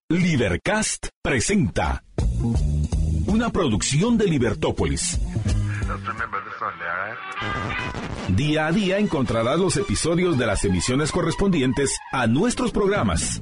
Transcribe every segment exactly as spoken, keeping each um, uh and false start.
Libercast presenta una producción de Libertópolis. Día a día encontrarás los episodios de las emisiones correspondientes a nuestros programas.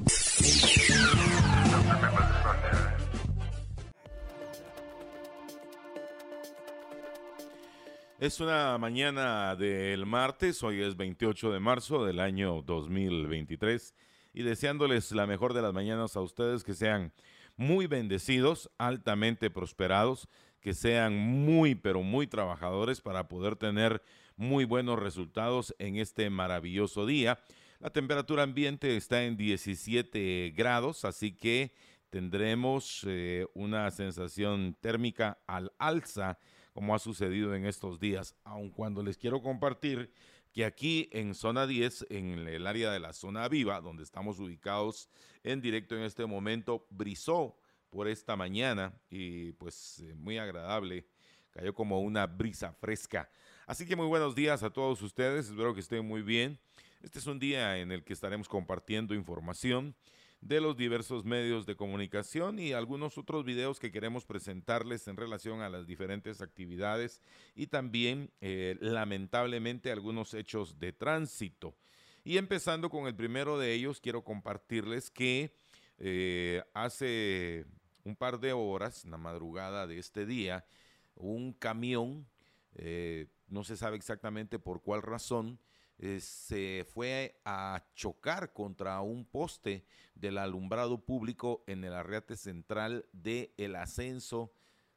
Es una mañana del martes, hoy es veintiocho de marzo del año dos mil veintitrés. Y deseándoles la mejor de las mañanas a ustedes, que sean muy bendecidos, altamente prosperados, que sean muy, pero muy trabajadores para poder tener muy buenos resultados en este maravilloso día. La temperatura ambiente está en diecisiete grados, así que tendremos eh, una sensación térmica al alza, como ha sucedido en estos días, aun cuando les quiero compartir que aquí en zona diez, en el área de la zona viva, donde estamos ubicados en directo en este momento, brizó por esta mañana y pues eh, muy agradable, cayó como una brisa fresca. Así que muy buenos días a todos ustedes, espero que estén muy bien. Este es un día en el que estaremos compartiendo información de los diversos medios de comunicación y algunos otros videos que queremos presentarles en relación a las diferentes actividades y también, eh, lamentablemente, algunos hechos de tránsito. Y empezando con el primero de ellos, quiero compartirles que eh, hace un par de horas, en la madrugada de este día, un camión, eh, no se sabe exactamente por cuál razón, Eh, se fue a chocar contra un poste del alumbrado público en el arrete central del ascenso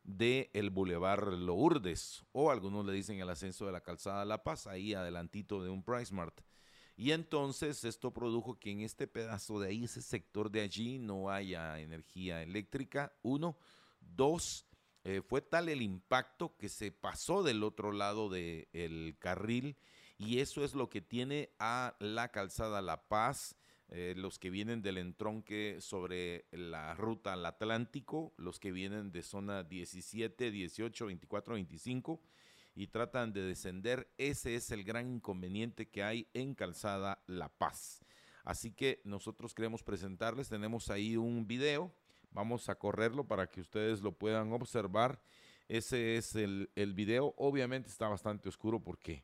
del Boulevard Lourdes, o algunos le dicen el ascenso de la Calzada La Paz, ahí adelantito de un PriceMart. Y entonces esto produjo que en este pedazo de ahí, ese sector de allí, no haya energía eléctrica, uno. Dos, eh, fue tal el impacto que se pasó del otro lado del carril. Y eso es lo que tiene a la Calzada La Paz, eh, los que vienen del entronque sobre la ruta al Atlántico, los que vienen de zona diecisiete, dieciocho, veinticuatro, veinticinco y tratan de descender. Ese es el gran inconveniente que hay en Calzada La Paz. Así que nosotros queremos presentarles, tenemos ahí un video, vamos a correrlo para que ustedes lo puedan observar. Ese es el, el video, obviamente está bastante oscuro porque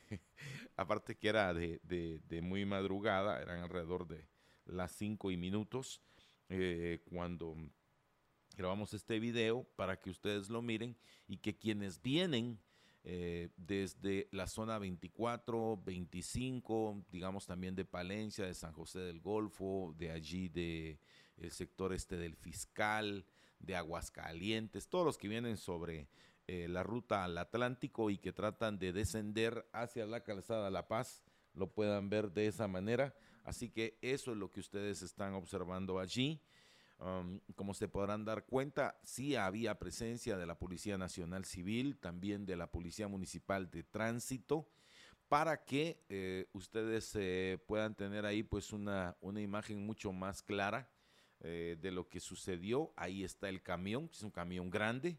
aparte que era de, de, de muy madrugada, eran alrededor de las cinco y minutos eh, cuando grabamos este video para que ustedes lo miren y que quienes vienen eh, desde la zona veinticuatro, veinticinco, digamos también de Palencia, de San José del Golfo, de allí de el sector este del Fiscal, de Aguascalientes, todos los que vienen sobre Eh, la ruta al Atlántico y que tratan de descender hacia la Calzada La Paz, lo puedan ver de esa manera. Así que eso es lo que ustedes están observando allí. Um, como se podrán dar cuenta, sí había presencia de la Policía Nacional Civil, también de la Policía Municipal de Tránsito, para que eh, ustedes eh, puedan tener ahí pues una, una imagen mucho más clara eh, de lo que sucedió. Ahí está el camión, es un camión grande.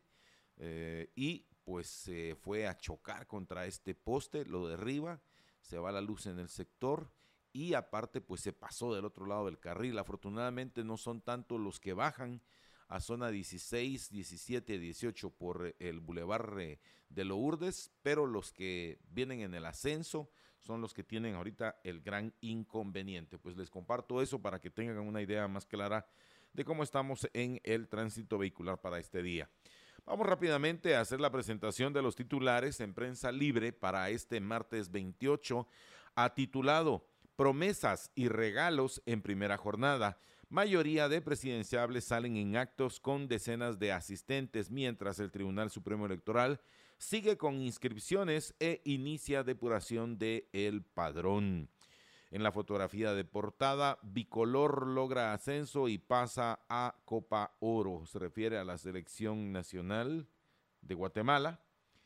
Eh, y pues se eh, fue a chocar contra este poste, lo derriba, se va la luz en el sector y aparte pues se pasó del otro lado del carril. Afortunadamente no son tanto los que bajan a zona dieciséis, diecisiete, dieciocho por el Boulevard de Lourdes, pero los que vienen en el ascenso son los que tienen ahorita el gran inconveniente. Pues les comparto eso para que tengan una idea más clara de cómo estamos en el tránsito vehicular para este día. Vamos rápidamente a hacer la presentación de los titulares en Prensa Libre para este martes veintiocho, a titulado Promesas y regalos en primera jornada. Mayoría de presidenciables salen en actos con decenas de asistentes, mientras el Tribunal Supremo Electoral sigue con inscripciones e inicia depuración del padrón. En la fotografía de portada, Bicolor logra ascenso y pasa a Copa Oro. Se refiere a la selección nacional de Guatemala,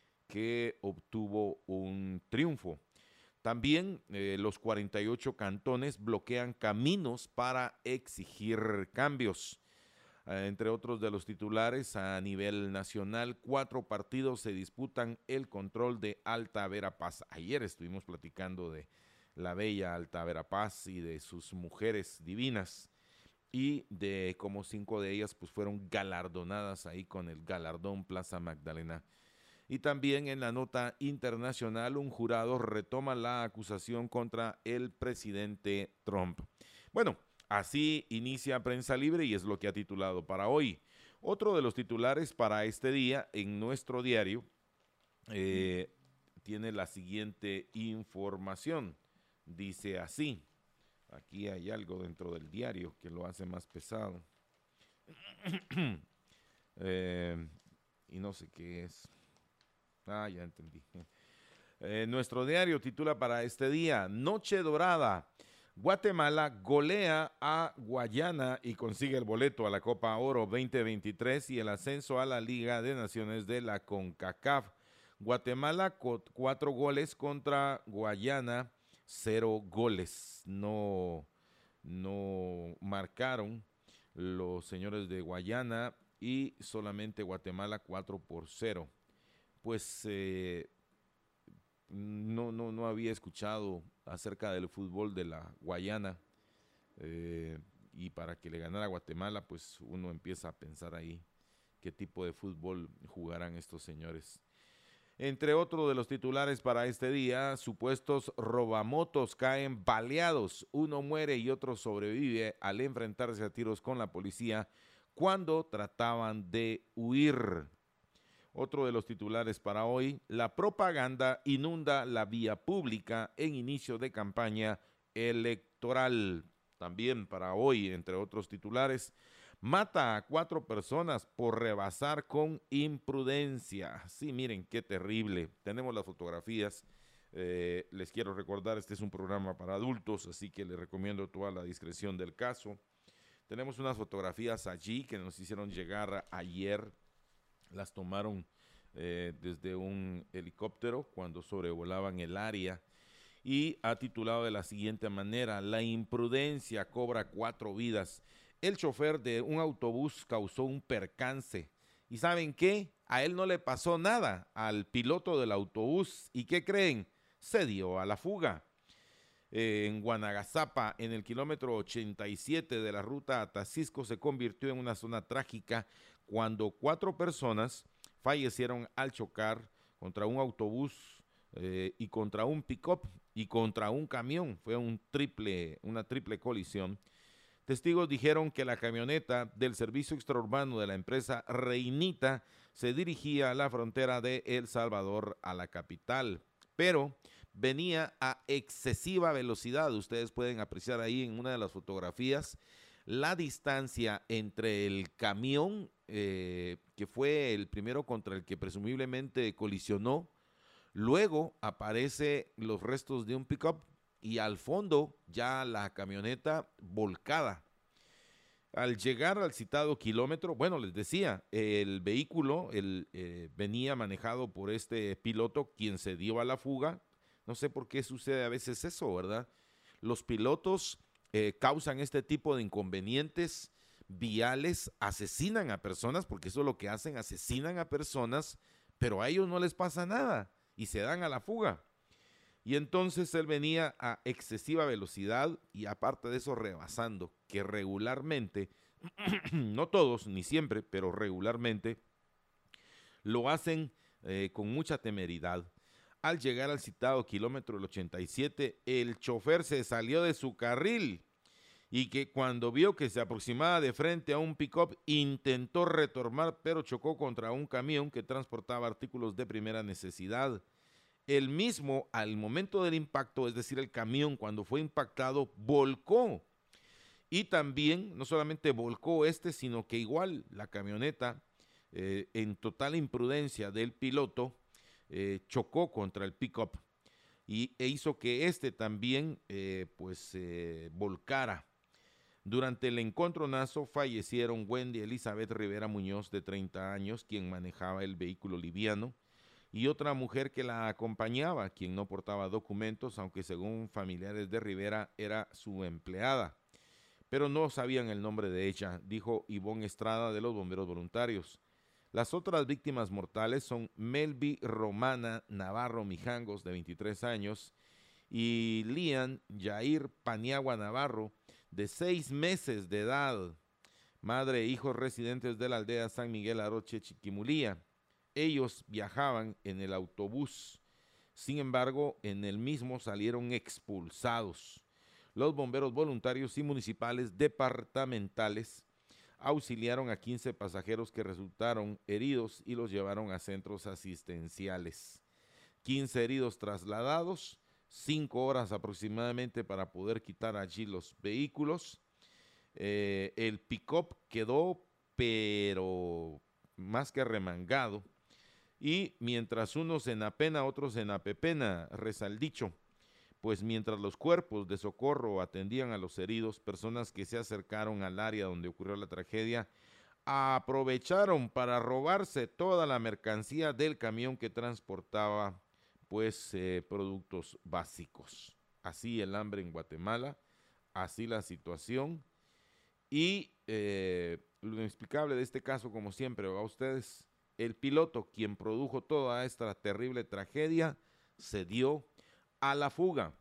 que obtuvo un triunfo. También eh, los cuarenta y ocho cantones bloquean caminos para exigir cambios. Eh, entre otros de los titulares, a nivel nacional, cuatro partidos se disputan el control de Alta Verapaz. Ayer estuvimos platicando de la bella Alta Verapaz y de sus mujeres divinas. y de como cinco de ellas pues fueron galardonadas ahí con el galardón Plaza Magdalena. Y también en la nota internacional, un jurado retoma la acusación contra el presidente Trump. Bueno, así inicia Prensa Libre y es lo que ha titulado para hoy. Otro de los titulares para este día en nuestro diario eh, tiene la siguiente información. Dice así, aquí hay algo dentro del diario que lo hace más pesado. eh, y no sé qué es. Ah, ya entendí. Eh, nuestro diario titula para este día, Noche Dorada. Guatemala golea a Guayana y consigue el boleto a la Copa Oro veinte veintitrés y el ascenso a la Liga de Naciones de la CONCACAF. Guatemala, cuatro goles contra Guayana, cero goles. No, no marcaron los señores de Guayana y solamente Guatemala cuatro por cero. Pues eh, no, no, no había escuchado acerca del fútbol de la Guayana eh, y para que le ganara a Guatemala, pues uno empieza a pensar ahí qué tipo de fútbol jugarán estos señores. Entre otros de los titulares para este día, supuestos robamotos caen baleados, uno muere y otro sobrevive al enfrentarse a tiros con la policía cuando trataban de huir. Otro de los titulares para hoy, la propaganda inunda la vía pública en inicio de campaña electoral. También para hoy, entre otros titulares, mata a cuatro personas por rebasar con imprudencia. Sí, miren, qué terrible. Tenemos las fotografías. Eh, les quiero recordar, este es un programa para adultos, así que les recomiendo toda la discreción del caso. Tenemos unas fotografías allí que nos hicieron llegar ayer. Las tomaron eh, desde un helicóptero cuando sobrevolaban el área y ha titulado de la siguiente manera, la imprudencia cobra cuatro vidas. El chofer de un autobús causó un percance y ¿saben qué? A él no le pasó nada, al piloto del autobús. ¿Y qué creen? Se dio a la fuga. Eh, en Guanagazapa, en el kilómetro ochenta y siete de la ruta a Tacisco, se convirtió en una zona trágica cuando cuatro personas fallecieron al chocar contra un autobús eh, y contra un pick-up y contra un camión. Fue un triple, una triple colisión. Testigos dijeron que la camioneta del servicio extraurbano de la empresa Reinita se dirigía a la frontera de El Salvador a la capital, pero venía a excesiva velocidad. Ustedes pueden apreciar ahí en una de las fotografías la distancia entre el camión, eh, que fue el primero contra el que presumiblemente colisionó. Luego aparece los restos de un pick-up y al fondo ya la camioneta volcada. Al llegar al citado kilómetro, bueno, les decía, el vehículo el, eh, venía manejado por este piloto, quien se dio a la fuga. No sé por qué sucede a veces eso, ¿verdad? Los pilotos eh, causan este tipo de inconvenientes viales, asesinan a personas, porque eso es lo que hacen, asesinan a personas, pero a ellos no les pasa nada y se dan a la fuga. Y entonces él venía a excesiva velocidad y aparte de eso rebasando, que regularmente, no todos ni siempre, pero regularmente lo hacen eh, con mucha temeridad. Al llegar al citado kilómetro del ochenta y siete, el chofer se salió de su carril y que cuando vio que se aproximaba de frente a un pick-up, intentó retornar, pero chocó contra un camión que transportaba artículos de primera necesidad. El mismo, al momento del impacto, es decir, el camión cuando fue impactado, volcó. Y también, no solamente volcó este, sino que igual la camioneta, eh, en total imprudencia del piloto, eh, chocó contra el pick-up y e hizo que este también eh, pues eh, volcara. Durante el encontronazo fallecieron Wendy Elizabeth Rivera Muñoz, de treinta años, quien manejaba el vehículo liviano, y otra mujer que la acompañaba, quien no portaba documentos, aunque según familiares de Rivera era su empleada. Pero no sabían el nombre de ella, dijo Ivonne Estrada de los Bomberos Voluntarios. Las otras víctimas mortales son Melby Romana Navarro Mijangos, de veintitrés años, y Lian Yair Paniagua Navarro, de seis meses de edad, madre e hijos residentes de la aldea San Miguel Aroche, Chiquimulía. Ellos viajaban en el autobús, sin embargo, en el mismo salieron expulsados. Los bomberos voluntarios y municipales departamentales auxiliaron a quince pasajeros que resultaron heridos y los llevaron a centros asistenciales. quince heridos trasladados, cinco horas aproximadamente para poder quitar allí los vehículos. Eh, el pick-up quedó, pero más que remangado, y mientras unos en apena, otros en apepena, reza el dicho. Pues mientras los cuerpos de socorro atendían a los heridos, personas que se acercaron al área donde ocurrió la tragedia aprovecharon para robarse toda la mercancía del camión que transportaba pues eh, productos básicos. Así el hambre en Guatemala, así la situación. Y eh, lo inexplicable de este caso, como siempre, va a ustedes, el piloto, quien produjo toda esta terrible tragedia, se dio a la fuga.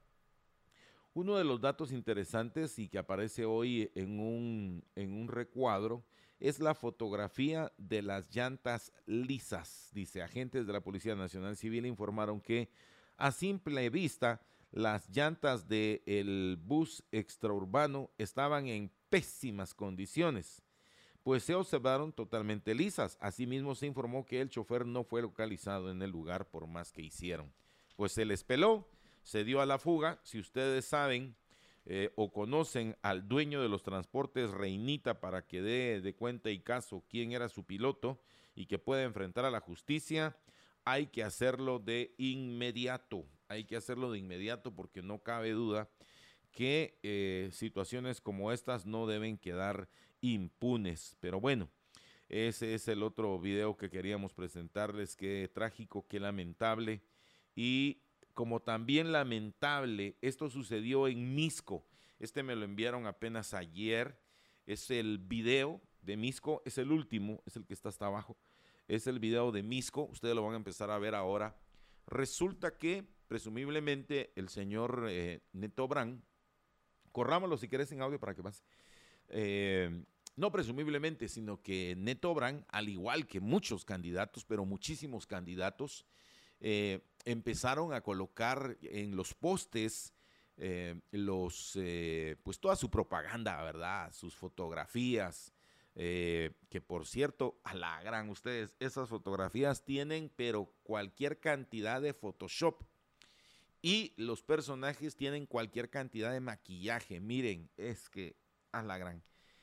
Uno de los datos interesantes y que aparece hoy en un, en un recuadro es la fotografía de las llantas lisas. Dice, agentes de la Policía Nacional Civil informaron que a simple vista las llantas del bus extraurbano estaban en pésimas condiciones, pues se observaron totalmente lisas. Asimismo se informó que el chofer no fue localizado en el lugar por más que hicieron. Pues se les peló, se dio a la fuga. Si ustedes saben eh, o conocen al dueño de los transportes Reinita, para que dé de cuenta y caso quién era su piloto y que pueda enfrentar a la justicia, hay que hacerlo de inmediato. Hay que hacerlo de inmediato porque no cabe duda que eh, situaciones como estas no deben quedar impunes. Pero bueno, ese es el otro video que queríamos presentarles. Qué trágico, qué lamentable. Y como también lamentable, esto sucedió en Misco. Este me lo enviaron apenas ayer. Es el video de Misco, es el último, es el que está hasta abajo. Es el video de Misco, ustedes lo van a empezar a ver ahora. Resulta que, presumiblemente, el señor eh, Neto Brand, corrámoslo si querés en audio para que pase. Eh, no presumiblemente, sino que Neto Brand, al igual que muchos candidatos, pero muchísimos candidatos, eh, empezaron a colocar en los postes eh, los, eh, pues toda su propaganda, ¿verdad? Sus fotografías, eh, que por cierto, a la gran ustedes, esas fotografías tienen, pero cualquier cantidad de Photoshop. Y los personajes tienen cualquier cantidad de maquillaje. Miren, es que a la gran.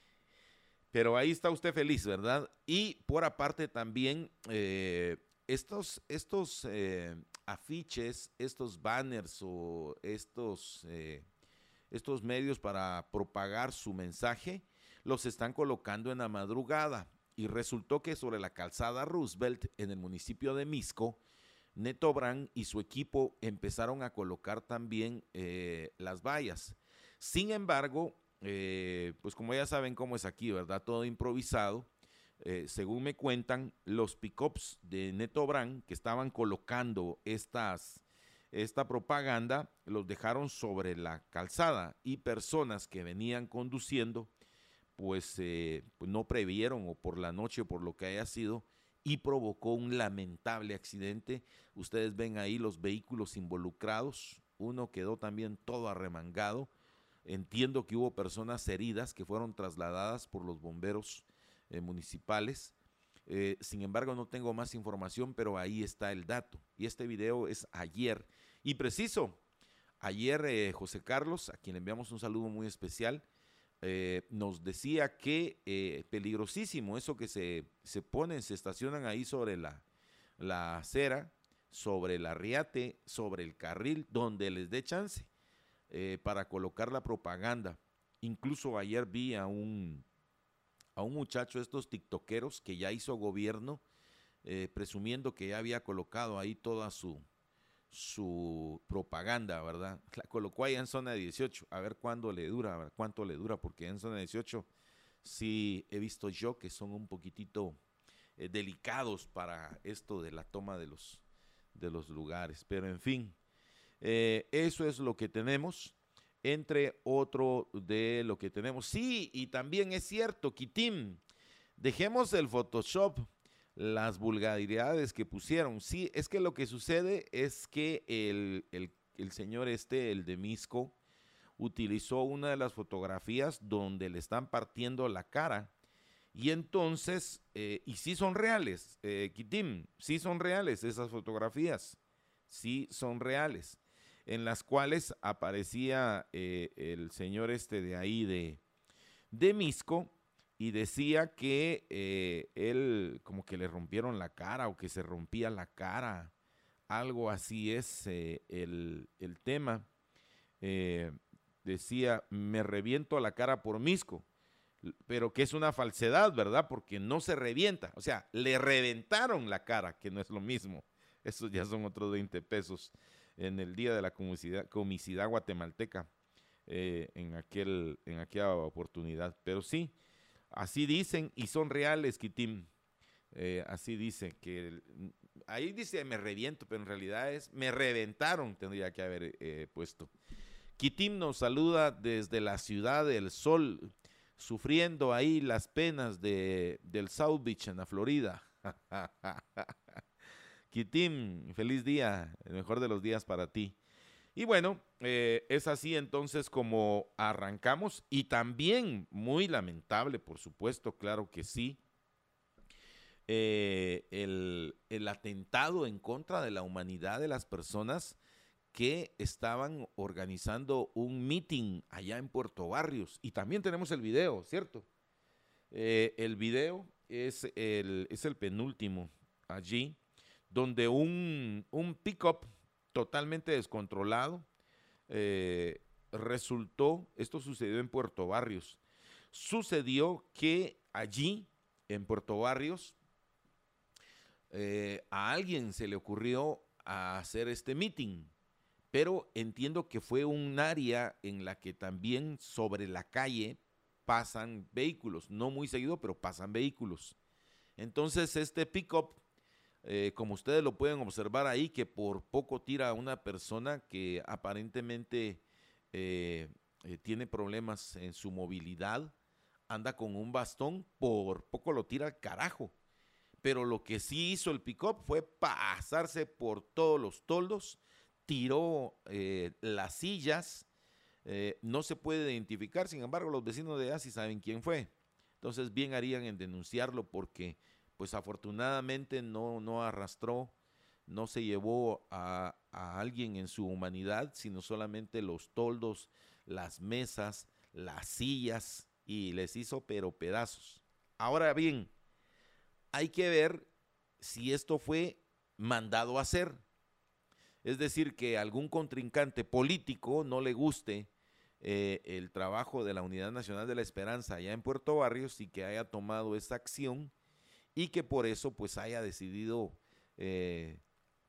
Pero ahí está usted feliz, ¿verdad? Y por aparte también, eh, estos, estos eh, afiches, estos banners o estos, eh, estos medios para propagar su mensaje, los están colocando en la madrugada. Y resultó que sobre la calzada Roosevelt, en el municipio de Misco, Neto Brand y su equipo empezaron a colocar también eh, las vallas. Sin embargo, eh, pues como ya saben cómo es aquí, ¿verdad? Todo improvisado. Eh, según me cuentan, los pick-ups de Neto Brand que estaban colocando estas, esta propaganda, los dejaron sobre la calzada y personas que venían conduciendo, pues, eh, pues no previeron o por la noche o por lo que haya sido, y provocó un lamentable accidente. Ustedes ven ahí los vehículos involucrados, uno quedó también todo arremangado. Entiendo que hubo personas heridas que fueron trasladadas por los bomberos eh, municipales. Eh, sin embargo, no tengo más información, pero ahí está el dato. Y este video es ayer. Y preciso, ayer eh, José Carlos, a quien le enviamos un saludo muy especial, Eh, nos decía que eh, peligrosísimo eso que se, se ponen, se estacionan ahí sobre la, la acera, sobre el arriate, sobre el carril, donde les dé chance eh, para colocar la propaganda. Incluso ayer vi a un, a un muchacho, estos tiktokeros que ya hizo gobierno, eh, presumiendo que ya había colocado ahí toda su... su propaganda, ¿verdad? La colocó ahí en zona dieciocho, a ver cuándo le dura, a ver cuánto le dura, porque en zona dieciocho sí he visto yo que son un poquitito eh, delicados para esto de la toma de los, de los lugares, pero en fin, Eh, eso es lo que tenemos, entre otro de lo que tenemos. Sí, y también es cierto, Kitim, dejemos el Photoshop, las vulgaridades que pusieron. Sí, es que lo que sucede es que el, el, el señor este, el de Misco, utilizó una de las fotografías donde le están partiendo la cara. Y entonces, eh, y sí son reales, eh, Kitim, sí son reales esas fotografías, sí son reales, en las cuales aparecía eh, el señor este de ahí de, de Misco y decía que eh, él como que le rompieron la cara o que se rompía la cara, algo así es eh, el, el tema. Eh, decía, me reviento la cara por Misco, pero que es una falsedad, ¿verdad? Porque no se revienta, o sea, le reventaron la cara, que no es lo mismo. Esos ya son otros veinte pesos en el día de la comicidad, comicidad guatemalteca, eh, en, aquel, en aquella oportunidad. Pero sí, así dicen y son reales, Kitim. Eh, así dice, que ahí dice me reviento, pero en realidad es me reventaron, tendría que haber eh, puesto. Kitim nos saluda desde la Ciudad del Sol, sufriendo ahí las penas de, del South Beach en la Florida. Kitim, feliz día, el mejor de los días para ti. Y bueno, eh, es así entonces como arrancamos, y también muy lamentable, por supuesto, claro que sí, eh, el, el atentado en contra de la humanidad de las personas que estaban organizando un meeting allá en Puerto Barrios. Y también tenemos el video, ¿cierto? Eh, el video es el, es el penúltimo allí, donde un, un pick-up totalmente descontrolado eh, resultó, esto sucedió en Puerto Barrios, sucedió que allí, en Puerto Barrios, eh, a alguien se le ocurrió hacer este meeting, pero entiendo que fue un área en la que también sobre la calle pasan vehículos, no muy seguido, pero pasan vehículos. Entonces este pick-up, eh, como ustedes lo pueden observar ahí, que por poco tira a una persona que aparentemente eh, eh, tiene problemas en su movilidad, anda con un bastón, por poco lo tira al carajo. Pero lo que sí hizo el pick-up fue pasarse por todos los toldos, tiró eh, las sillas, eh, no se puede identificar, sin embargo los vecinos de allá sí saben quién fue. Entonces bien harían en denunciarlo, porque pues afortunadamente no, no arrastró, no se llevó a, a alguien en su humanidad, sino solamente los toldos, las mesas, las sillas, y les hizo pero pedazos. Ahora bien, hay que ver si esto fue mandado a hacer. Es decir, que algún contrincante político no le guste eh, el trabajo de la Unidad Nacional de la Esperanza allá en Puerto Barrios, y que haya tomado esa acción, y que por eso pues haya decidido eh,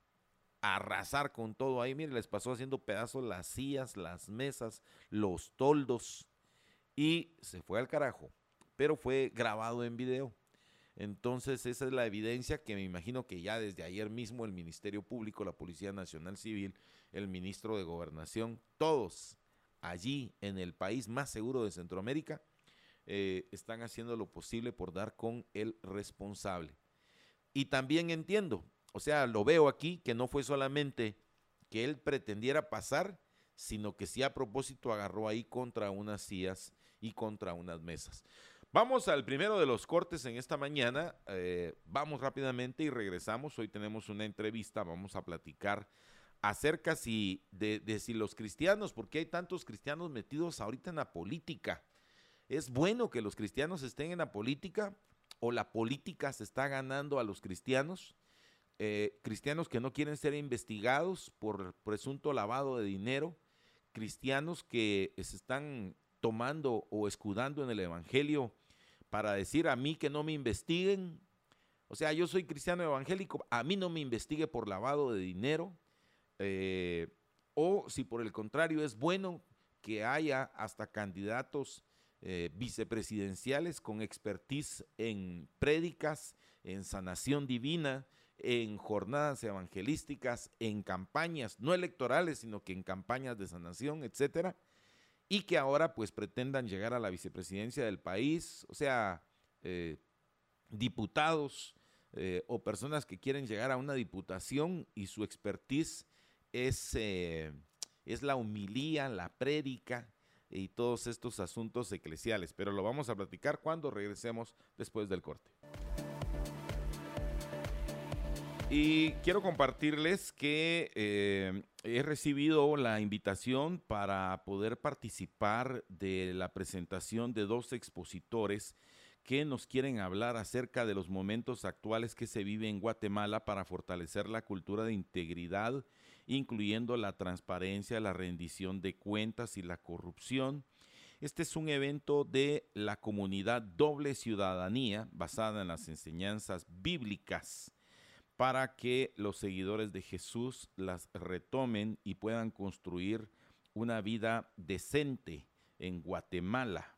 arrasar con todo ahí. Miren, les pasó haciendo pedazos las sillas, las mesas, los toldos, y se fue al carajo, pero fue grabado en video. Entonces esa es la evidencia que me imagino que ya desde ayer mismo el Ministerio Público, la Policía Nacional Civil, el Ministro de Gobernación, todos allí en el país más seguro de Centroamérica, eh, están haciendo lo posible por dar con el responsable. Y también entiendo, o sea, lo veo aquí, que no fue solamente que él pretendiera pasar, sino que sí a propósito agarró ahí contra unas sillas y contra unas mesas. Vamos al primero de los cortes en esta mañana, eh, vamos rápidamente y regresamos. Hoy tenemos una entrevista, vamos a platicar acerca si de, de si los cristianos, porque hay tantos cristianos metidos ahorita en la política. ¿Es bueno que los cristianos estén en la política, o la política se está ganando a los cristianos? Eh, cristianos que no quieren ser investigados por presunto lavado de dinero, cristianos que se están tomando o escudando en el evangelio para decir a mí que no me investiguen. O sea, yo soy cristiano evangélico, a mí no me investigue por lavado de dinero. Eh, o si por el contrario es bueno que haya hasta candidatos eh, vicepresidenciales con expertise en prédicas, en sanación divina, en jornadas evangelísticas, en campañas, no electorales, sino que en campañas de sanación, etcétera, y que ahora pues pretendan llegar a la vicepresidencia del país, o sea, eh, diputados eh, o personas que quieren llegar a una diputación y su expertise es, eh, es la homilía, la prédica y todos estos asuntos eclesiales, pero lo vamos a platicar cuando regresemos después del corte. Y quiero compartirles que eh, he recibido la invitación para poder participar de la presentación de dos expositores que nos quieren hablar acerca de los momentos actuales que se vive en Guatemala para fortalecer la cultura de integridad, incluyendo la transparencia, la rendición de cuentas y la corrupción. Este es un evento de la comunidad Doble Ciudadanía, basada en las enseñanzas bíblicas, para que los seguidores de Jesús las retomen y puedan construir una vida decente en Guatemala.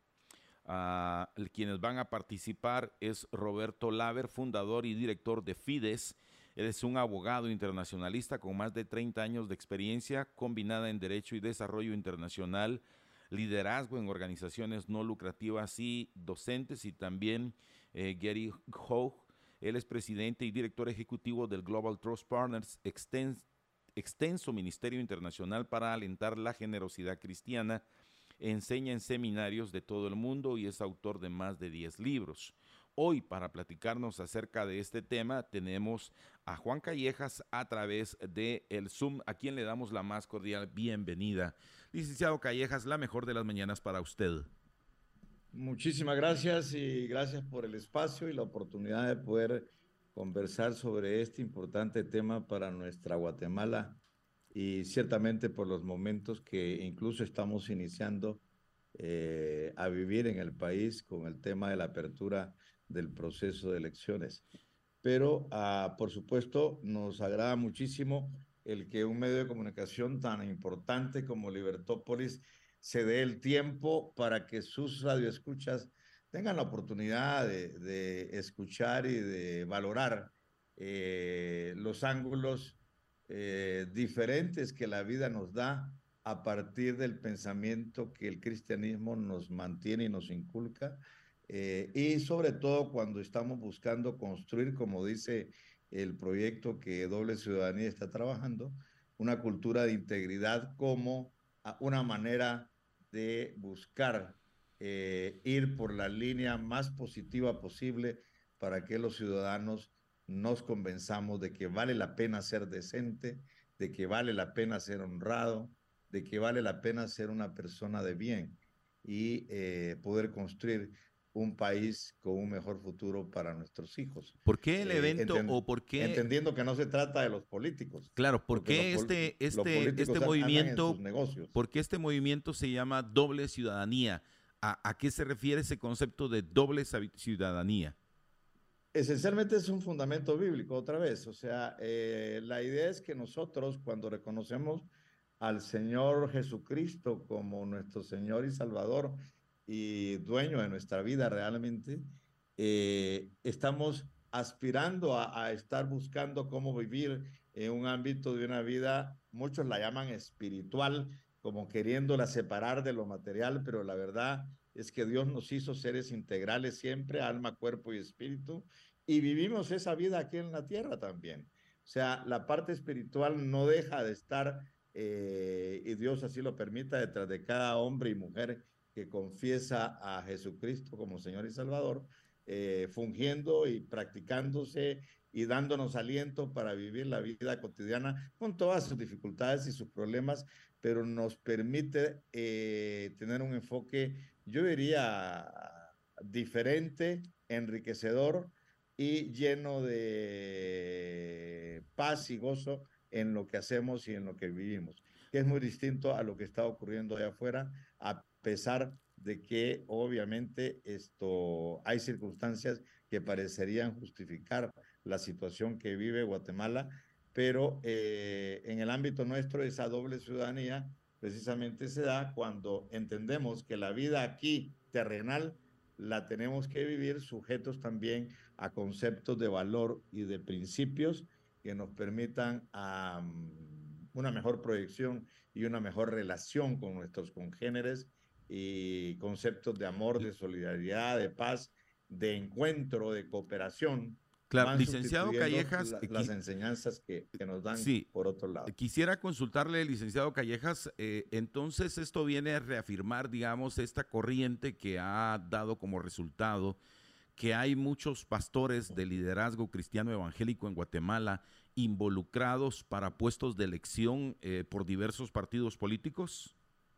Uh, quienes van a participar es Roberto Laver, fundador y director de Fides. Él es un abogado internacionalista con más de treinta años de experiencia combinada en Derecho y Desarrollo Internacional, liderazgo en organizaciones no lucrativas y docentes, y también eh, Gary Hogue. Él es presidente y director ejecutivo del Global Trust Partners, extens, extenso ministerio internacional para alentar la generosidad cristiana. Enseña en seminarios de todo el mundo y es autor de más de diez libros. Hoy, para platicarnos acerca de este tema, tenemos a Juan Callejas a través de el Zoom, a quien le damos la más cordial bienvenida. Licenciado Callejas, la mejor de las mañanas para usted. Muchísimas gracias y gracias por el espacio y la oportunidad de poder conversar sobre este importante tema para nuestra Guatemala y ciertamente por los momentos que incluso estamos iniciando eh, a vivir en el país con el tema de la apertura del proceso de elecciones. Pero, uh, por supuesto, nos agrada muchísimo el que un medio de comunicación tan importante como Libertópolis se dé el tiempo para que sus radioescuchas tengan la oportunidad de, de escuchar y de valorar eh, los ángulos eh, diferentes que la vida nos da a partir del pensamiento que el cristianismo nos mantiene y nos inculca, eh, y sobre todo cuando estamos buscando construir, como dice el proyecto que Doble Ciudadanía está trabajando, una cultura de integridad como una manera de buscar eh, ir por la línea más positiva posible para que los ciudadanos nos convenzamos de que vale la pena ser decente, de que vale la pena ser honrado, de que vale la pena ser una persona de bien y eh, poder construir un país con un mejor futuro para nuestros hijos. ¿Por qué el evento eh, o por qué? Entendiendo que no se trata de los políticos. Claro, ¿por qué los, este, los este, este movimiento, negocios. ¿por qué este movimiento se llama Doble Ciudadanía? ¿A, a qué se refiere ese concepto de doble ciudadanía? Esencialmente es un fundamento bíblico, otra vez. O sea, eh, la idea es que nosotros, cuando reconocemos al Señor Jesucristo como nuestro Señor y Salvador y dueño de nuestra vida realmente, eh, estamos aspirando a, a estar buscando cómo vivir en un ámbito de una vida, muchos la llaman espiritual, como queriéndola separar de lo material, pero la verdad es que Dios nos hizo seres integrales siempre, alma, cuerpo y espíritu, y vivimos esa vida aquí en la tierra también. O sea, la parte espiritual no deja de estar, eh, y Dios así lo permita, detrás de cada hombre y mujer que confiesa a Jesucristo como Señor y Salvador, eh, fungiendo y practicándose y dándonos aliento para vivir la vida cotidiana con todas sus dificultades y sus problemas, pero nos permite eh, tener un enfoque, yo diría, diferente, enriquecedor y lleno de paz y gozo en lo que hacemos y en lo que vivimos, que es muy distinto a lo que está ocurriendo allá afuera, a pesar de que obviamente esto, hay circunstancias que parecerían justificar la situación que vive Guatemala, pero eh, en el ámbito nuestro esa doble ciudadanía precisamente se da cuando entendemos que la vida aquí terrenal la tenemos que vivir sujetos también a conceptos de valor y de principios que nos permitan um, una mejor proyección y una mejor relación con nuestros congéneres y conceptos de amor, de solidaridad, de paz, de encuentro, de cooperación, Claro, van licenciado sustituyendo Callejas, la, eh, las qui- enseñanzas que, que nos dan sí, por otro lado. quisiera consultarle, licenciado Callejas, eh, entonces esto viene a reafirmar, digamos, esta corriente que ha dado como resultado que hay muchos pastores de liderazgo cristiano evangélico en Guatemala involucrados para puestos de elección eh, por diversos partidos políticos.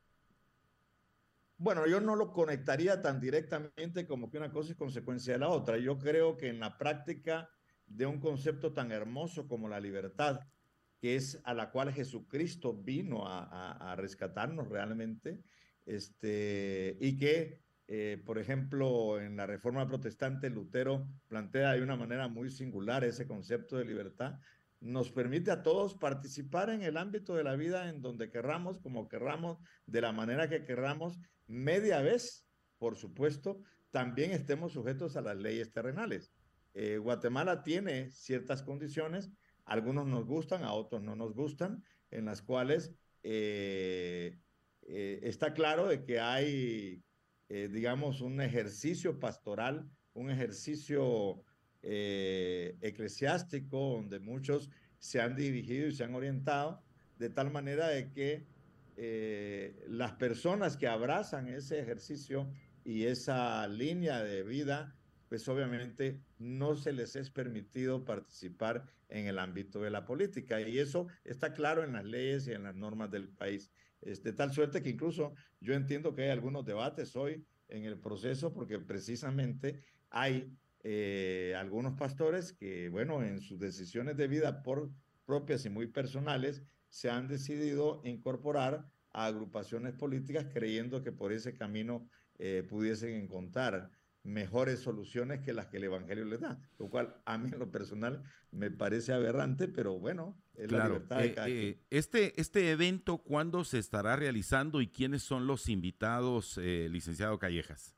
Bueno, yo no lo conectaría tan directamente como que una cosa es consecuencia de la otra. Yo creo que en la práctica de un concepto tan hermoso como la libertad, que es a la cual Jesucristo vino a, a, a rescatarnos realmente, este, y que, eh, por ejemplo, en la Reforma Protestante, Lutero plantea de una manera muy singular ese concepto de libertad, nos permite a todos participar en el ámbito de la vida en donde querramos, como querramos, de la manera que querramos, media vez, por supuesto, también estemos sujetos a las leyes terrenales. Eh, Guatemala tiene ciertas condiciones, algunos nos gustan, a otros no nos gustan, en las cuales eh, eh, está claro de que hay, eh, digamos, un ejercicio pastoral, un ejercicio eh, eclesiástico donde muchos se han dirigido y se han orientado de tal manera de que eh, las personas que abrazan ese ejercicio y esa línea de vida, pues obviamente no se les es permitido participar en el ámbito de la política. Y eso está claro en las leyes y en las normas del país. Es de tal suerte que incluso yo entiendo que hay algunos debates hoy en el proceso porque precisamente hay eh, algunos pastores que, bueno, en sus decisiones de vida por propias y muy personales, se han decidido incorporar a agrupaciones políticas creyendo que por ese camino eh, pudiesen encontrar mejores soluciones que las que el Evangelio les da, lo cual a mí en lo personal me parece aberrante, pero bueno, es la Claro, libertad de eh, cada quien. eh, este, este evento, ¿cuándo se estará realizando y quiénes son los invitados, eh, licenciado Callejas?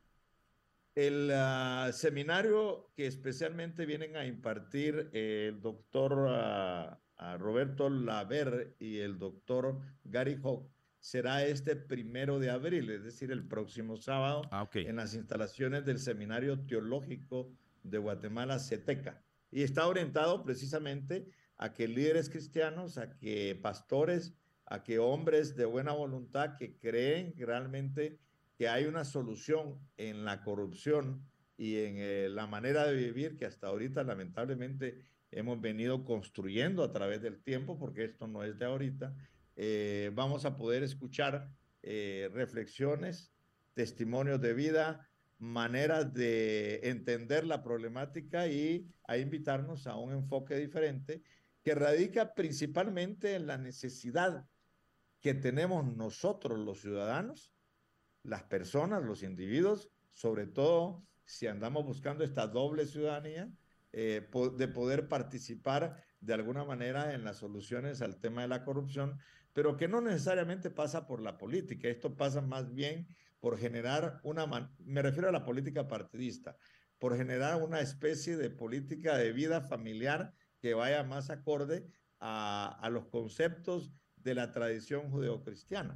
El uh, seminario que especialmente vienen a impartir eh, el doctor uh, uh, Roberto Laver y el doctor Gary Hawk será este primero de abril, es decir, el próximo sábado, Ah, ok. en las instalaciones del Seminario Teológico de Guatemala, CETECA. Y está orientado precisamente a que líderes cristianos, a que pastores, a que hombres de buena voluntad que creen realmente que hay una solución en la corrupción y en eh, la manera de vivir que hasta ahorita lamentablemente hemos venido construyendo a través del tiempo, porque esto no es de ahorita, eh, vamos a poder escuchar eh, reflexiones, testimonios de vida, maneras de entender la problemática y a invitarnos a un enfoque diferente que radica principalmente en la necesidad que tenemos nosotros los ciudadanos, las personas, los individuos, sobre todo si andamos buscando esta doble ciudadanía, eh, de poder participar de alguna manera en las soluciones al tema de la corrupción, pero que no necesariamente pasa por la política, esto pasa más bien por generar una, me refiero a la política partidista, por generar una especie de política de vida familiar que vaya más acorde a, a los conceptos de la tradición judeocristiana.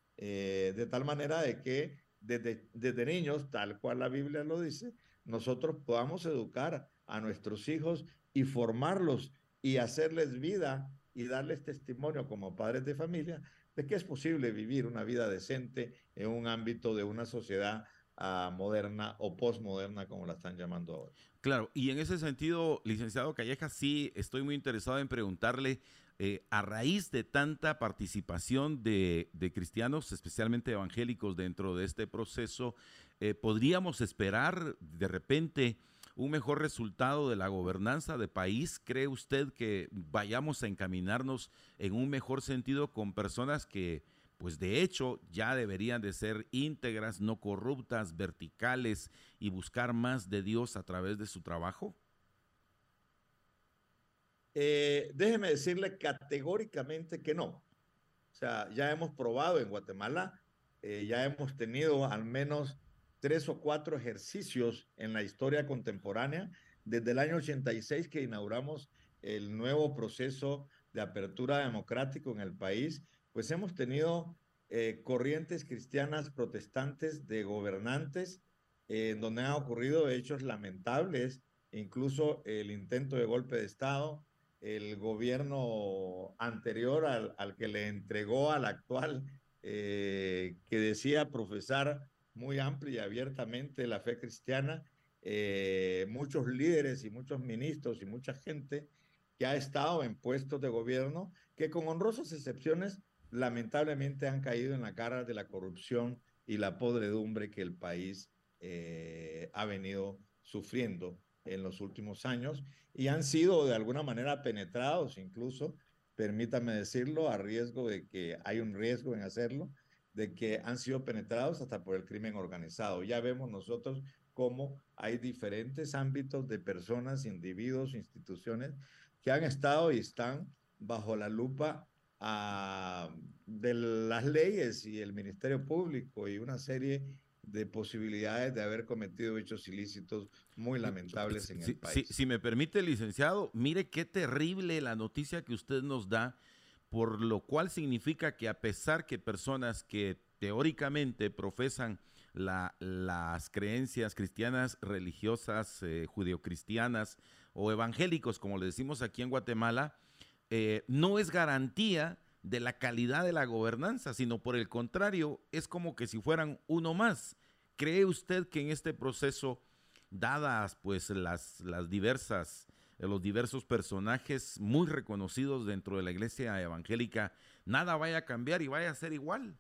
Eh, de tal manera de que desde, desde niños, tal cual la Biblia lo dice, nosotros podamos educar a nuestros hijos y formarlos y hacerles vida y darles testimonio como padres de familia de que es posible vivir una vida decente en un ámbito de una sociedad uh, moderna o postmoderna, como la están llamando ahora. Claro, y en ese sentido, licenciado Callejas, sí estoy muy interesado en preguntarle, eh, a raíz de tanta participación de, de cristianos, especialmente evangélicos, dentro de este proceso, eh, ¿podríamos esperar de repente un mejor resultado de la gobernanza de país? ¿Cree usted que vayamos a encaminarnos en un mejor sentido con personas que, pues de hecho, ya deberían de ser íntegras, no corruptas, verticales y buscar más de Dios a través de su trabajo? Eh, déjeme decirle categóricamente que no. O sea, ya hemos probado en Guatemala, eh, ya hemos tenido al menos tres o cuatro ejercicios en la historia contemporánea, desde el año ochenta y seis que inauguramos el nuevo proceso de apertura democrático en el país, pues hemos tenido eh, corrientes cristianas protestantes de gobernantes, eh, donde han ocurrido hechos lamentables, incluso el intento de golpe de Estado, el gobierno anterior al, al que le entregó al actual, eh, que decía profesar muy amplia y abiertamente la fe cristiana, eh, muchos líderes y muchos ministros y mucha gente que ha estado en puestos de gobierno que con honrosas excepciones lamentablemente han caído en la cara de la corrupción y la podredumbre que el país eh, ha venido sufriendo en los últimos años y han sido de alguna manera penetrados incluso, permítame decirlo, a riesgo de que hay un riesgo en hacerlo, de que han sido penetrados hasta por el crimen organizado. Ya vemos nosotros cómo hay diferentes ámbitos de personas, individuos, instituciones que han estado y están bajo la lupa uh, de las leyes y el Ministerio Público y una serie de posibilidades de haber cometido hechos ilícitos muy lamentables en si, el país. Si, si me permite, licenciado, mire qué terrible la noticia que usted nos da, por lo cual significa que a pesar que personas que teóricamente profesan la, las creencias cristianas, religiosas, eh, judeocristianas o evangélicos, como le decimos aquí en Guatemala, eh, no es garantía de la calidad de la gobernanza, sino por el contrario, es como que si fueran uno más. ¿Cree usted que en este proceso, dadas pues las, las diversas, los diversos personajes muy reconocidos dentro de la iglesia evangélica, nada vaya a cambiar y vaya a ser igual?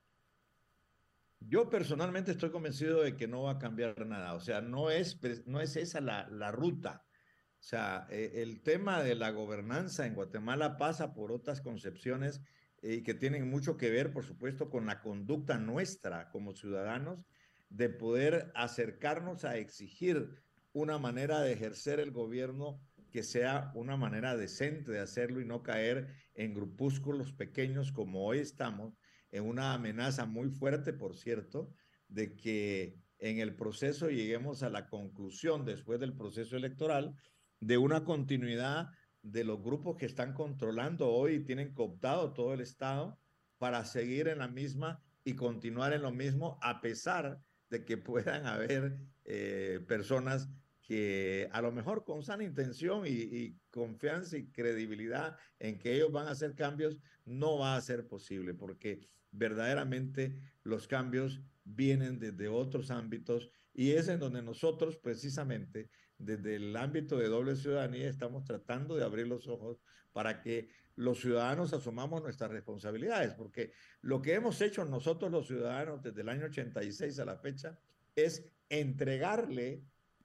Yo personalmente estoy convencido de que no va a cambiar nada, o sea, no es, no es esa la, la ruta. O sea, eh, el tema de la gobernanza en Guatemala pasa por otras concepciones eh, que tienen mucho que ver, por supuesto, con la conducta nuestra como ciudadanos de poder acercarnos a exigir una manera de ejercer el gobierno que sea una manera decente de hacerlo y no caer en grupúsculos pequeños como hoy estamos, en una amenaza muy fuerte, por cierto, de que en el proceso lleguemos a la conclusión después del proceso electoral de una continuidad de los grupos que están controlando hoy y tienen cooptado todo el Estado para seguir en la misma y continuar en lo mismo, a pesar de que puedan haber eh, personas que a lo mejor con sana intención y, y confianza y credibilidad en que ellos van a hacer cambios, no va a ser posible, porque verdaderamente los cambios vienen desde otros ámbitos y es en donde nosotros precisamente desde el ámbito de doble ciudadanía estamos tratando de abrir los ojos para que los ciudadanos asumamos nuestras responsabilidades, porque lo que hemos hecho nosotros los ciudadanos desde el año ochenta y seis a la fecha es entregarle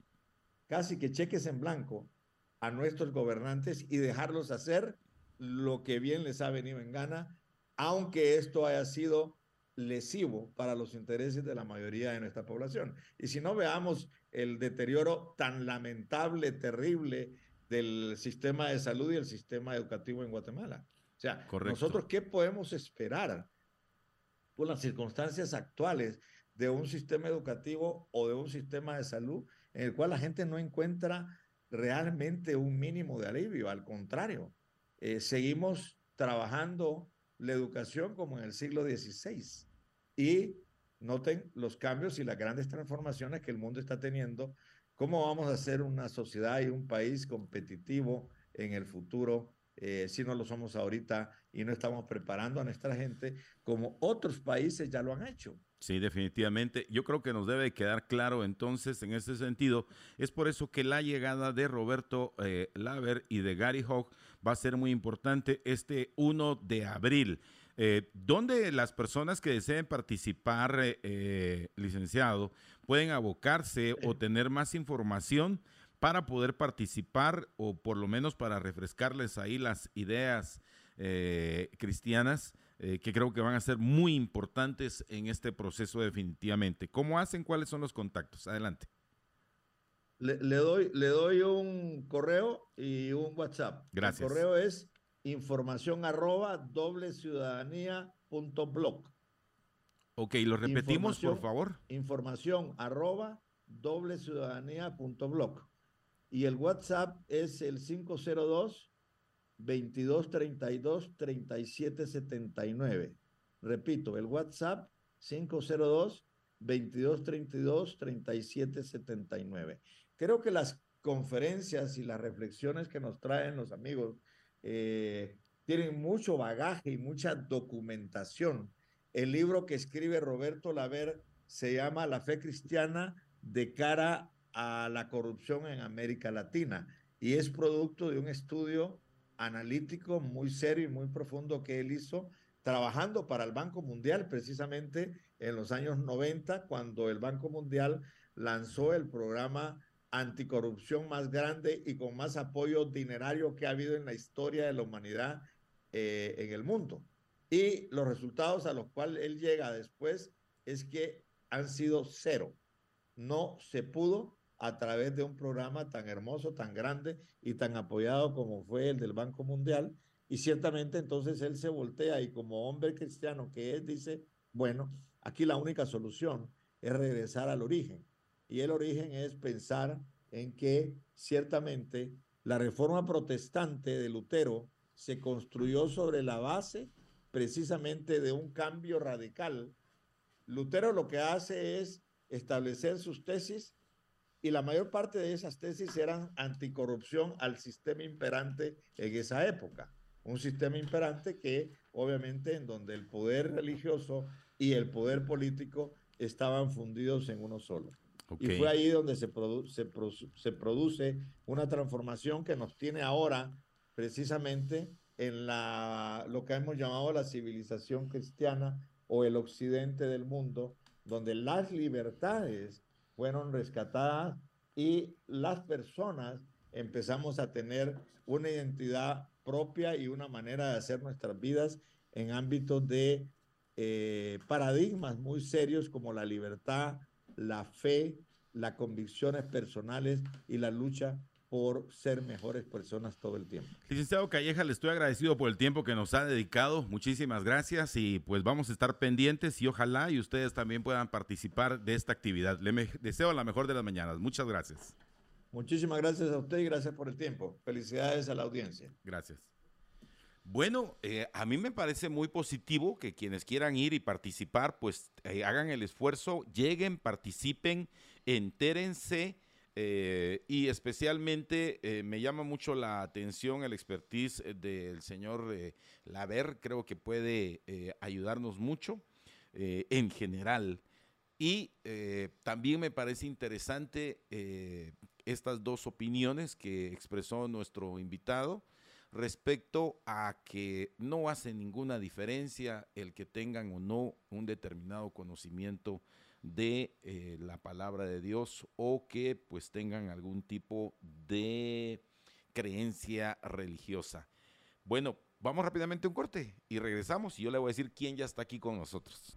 casi que cheques en blanco a nuestros gobernantes y dejarlos hacer lo que bien les ha venido en gana, aunque esto haya sido lesivo para los intereses de la mayoría de nuestra población. Y si no, veamos el deterioro tan lamentable, terrible del sistema de salud y el sistema educativo en Guatemala. O sea, Correcto. nosotros, ¿qué podemos esperar por las circunstancias actuales de un sistema educativo o de un sistema de salud en el cual la gente no encuentra realmente un mínimo de alivio? Al contrario, eh, seguimos trabajando la educación como en el siglo dieciséis. Y noten los cambios y las grandes transformaciones que el mundo está teniendo. ¿Cómo vamos a ser una sociedad y un país competitivo en el futuro eh, si no lo somos ahorita y no estamos preparando a nuestra gente como otros países ya lo han hecho? Sí, definitivamente. Yo creo que nos debe quedar claro entonces en ese sentido. Es por eso que la llegada de Roberto eh, Laver y de Gary Hogg va a ser muy importante este primero de abril. Eh, donde las personas que deseen participar, eh, eh, licenciado, pueden abocarse o tener más información para poder participar o por lo menos para refrescarles ahí las ideas eh, cristianas eh, que creo que van a ser muy importantes en este proceso definitivamente. ¿Cómo hacen? ¿Cuáles son los contactos? Adelante. Le, le, doy, le doy un correo y un WhatsApp. Gracias. El correo es información arroba doble ciudadanía punto blog. Ok, lo repetimos, por favor. Información arroba doble ciudadanía punto blog. Y el WhatsApp es el cinco cero dos, veintidós treinta y dos, treinta y siete setenta y nueve. Repito, el WhatsApp cinco cero dos, veintidós treinta y dos, treinta y siete setenta y nueve. Creo que las conferencias y las reflexiones que nos traen los amigos eh, tienen mucho bagaje y mucha documentación. El libro que escribe Roberto Laver se llama La fe cristiana de cara a la corrupción en América Latina y es producto de un estudio analítico muy serio y muy profundo que él hizo trabajando para el Banco Mundial precisamente en los años noventa, cuando el Banco Mundial lanzó el programa anticorrupción más grande y con más apoyo dinerario que ha habido en la historia de la humanidad eh, en el mundo. Y los resultados a los cuales él llega después es que han sido cero. No se pudo a través de un programa tan hermoso, tan grande y tan apoyado como fue el del Banco Mundial. Y ciertamente entonces él se voltea y como hombre cristiano que es, dice, bueno, aquí la única solución es regresar al origen. Y el origen es pensar en que ciertamente la reforma protestante de Lutero se construyó sobre la base precisamente de un cambio radical. Lutero lo que hace es establecer sus tesis y la mayor parte de esas tesis eran anticorrupción al sistema imperante en esa época. Un sistema imperante que obviamente en donde el poder religioso y el poder político estaban fundidos en uno solo. Okay. Y fue ahí donde se, produ se, produ se produce una transformación que nos tiene ahora precisamente en la, lo que hemos llamado la civilización cristiana o el occidente del mundo, donde las libertades fueron rescatadas y las personas empezamos a tener una identidad propia y una manera de hacer nuestras vidas en ámbitos de eh, paradigmas muy serios como la libertad, la fe, las convicciones personales y la lucha por ser mejores personas todo el tiempo. Licenciado Calleja, le estoy agradecido por el tiempo que nos ha dedicado. Muchísimas gracias y pues vamos a estar pendientes y ojalá y ustedes también puedan participar de esta actividad. Le deseo la mejor de las mañanas. Muchas gracias. Muchísimas gracias a usted y gracias por el tiempo. Felicidades a la audiencia. Gracias. Bueno, eh, a mí me parece muy positivo que quienes quieran ir y participar, pues eh, hagan el esfuerzo, lleguen, participen, entérense. Eh, y especialmente eh, me llama mucho la atención el expertise del señor eh, Laver, creo que puede eh, ayudarnos mucho eh, en general. Y eh, también me parece interesante eh, estas dos opiniones que expresó nuestro invitado respecto a que no hace ninguna diferencia el que tengan o no un determinado conocimiento de eh, la palabra de Dios o que pues tengan algún tipo de creencia religiosa. Bueno, vamos rápidamente a un corte y regresamos y yo le voy a decir quién ya está aquí con nosotros.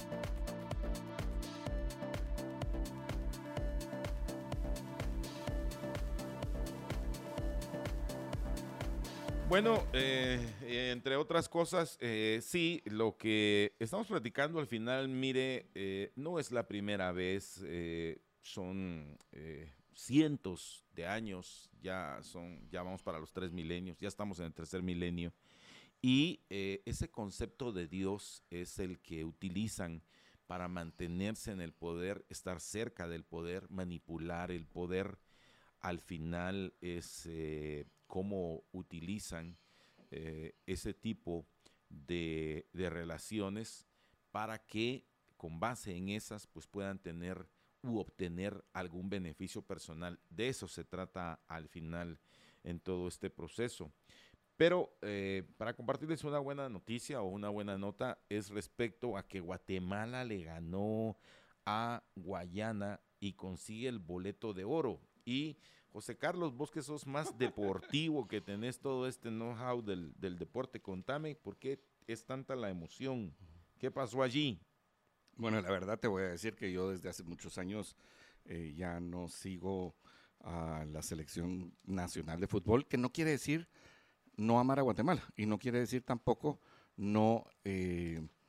Bueno, eh, entre otras cosas, eh, sí, lo que estamos platicando al final, mire, eh, no es la primera vez, eh, son eh, cientos de años, ya son, ya vamos para los tres milenios, ya estamos en el tercer milenio, y eh, ese concepto de Dios es el que utilizan para mantenerse en el poder, estar cerca del poder, manipular el poder. Al final es eh, cómo utilizan eh, ese tipo de, de relaciones para que con base en esas pues puedan tener u obtener algún beneficio personal. De eso se trata al final en todo este proceso. Pero eh, para compartirles una buena noticia o una buena nota es respecto a que Guatemala le ganó a Guayana y consigue el boleto de oro. Y José Carlos, vos que sos más deportivo, que tenés todo este know-how del, del deporte, contame por qué es tanta la emoción. ¿Qué pasó allí? Bueno, la verdad te voy a decir que yo desde hace muchos años eh, ya no sigo a la selección nacional de fútbol, que no quiere decir no amar a Guatemala y no quiere decir tampoco no eh,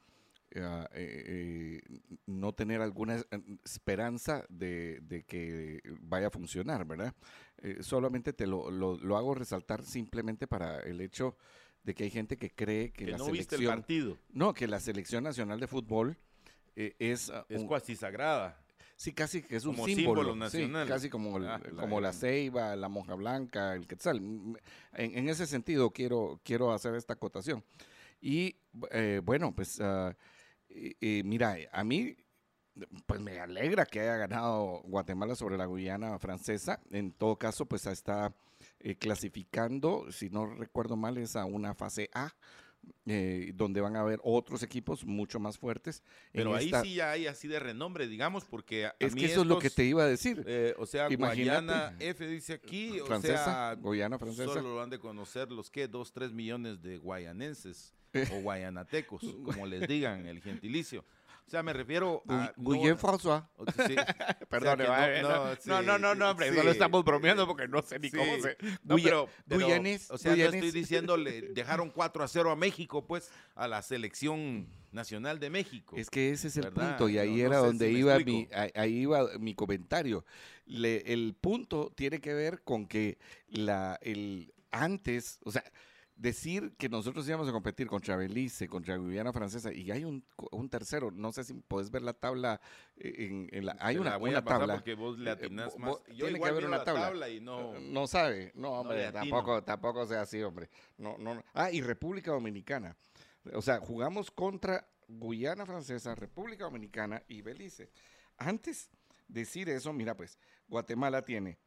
uh, eh, eh, no tener alguna esperanza de, de que vaya a funcionar, ¿verdad? Eh, solamente te lo, lo, lo hago resaltar simplemente para el hecho de que hay gente que cree que, que la no selección... viste el partido. No, que la selección nacional de fútbol eh, es... Uh, es un, cuasi sagrada. Sí, casi que es un como símbolo, símbolo nacional. Sí, casi como, el, ah, la, como la ceiba, la monja blanca, el quetzal. En, en ese sentido quiero, quiero hacer esta acotación. Y eh, bueno, pues uh, eh, eh, mira, a mí pues me alegra que haya ganado Guatemala sobre la Guyana Francesa. En todo caso, pues está eh, clasificando, si no recuerdo mal, es a una fase A. Eh, donde van a haber otros equipos mucho más fuertes. Pero ahí esta... sí ya hay así de renombre, digamos, porque a, es a que mí eso estos, es lo que te iba a decir. Eh, o sea, Imagínate, Guayana F dice aquí, francesa, o sea, Guyana francesa. Solo lo han de conocer los que dos, tres millones de guayanenses o guayanatecos, como les digan el gentilicio. O sea, me refiero a... Guyen no, François. Sí. Perdón, o sea, no, no, no, sí, no, no, no, no, hombre, sí, solo estamos bromeando porque no sé ni sí. cómo se... No, pero, pero, Guyanes, o sea, Guyanes. no estoy diciéndole, dejaron cuatro a cero a México, pues, a la selección nacional de México. Es que ese es el ¿verdad? punto, y ahí no, no era sé donde si iba mi, ahí iba mi comentario. Le, el punto tiene que ver con que la, el, antes, o sea... decir que nosotros íbamos a competir contra Belice, contra Guyana Francesa, y hay un, un tercero, no sé si puedes ver la tabla, en, en la, hay Te una, la voy una a pasar tabla. porque vos le atinás eh, más. vos, Yo tiene igual que haber miro una la tabla. tabla y no, no sabe, no, hombre, no tampoco, tampoco sea así, hombre. No, no, no. Ah, y República Dominicana. O sea, jugamos contra Guyana Francesa, República Dominicana y Belice. Antes de decir eso, mira pues, Guatemala tiene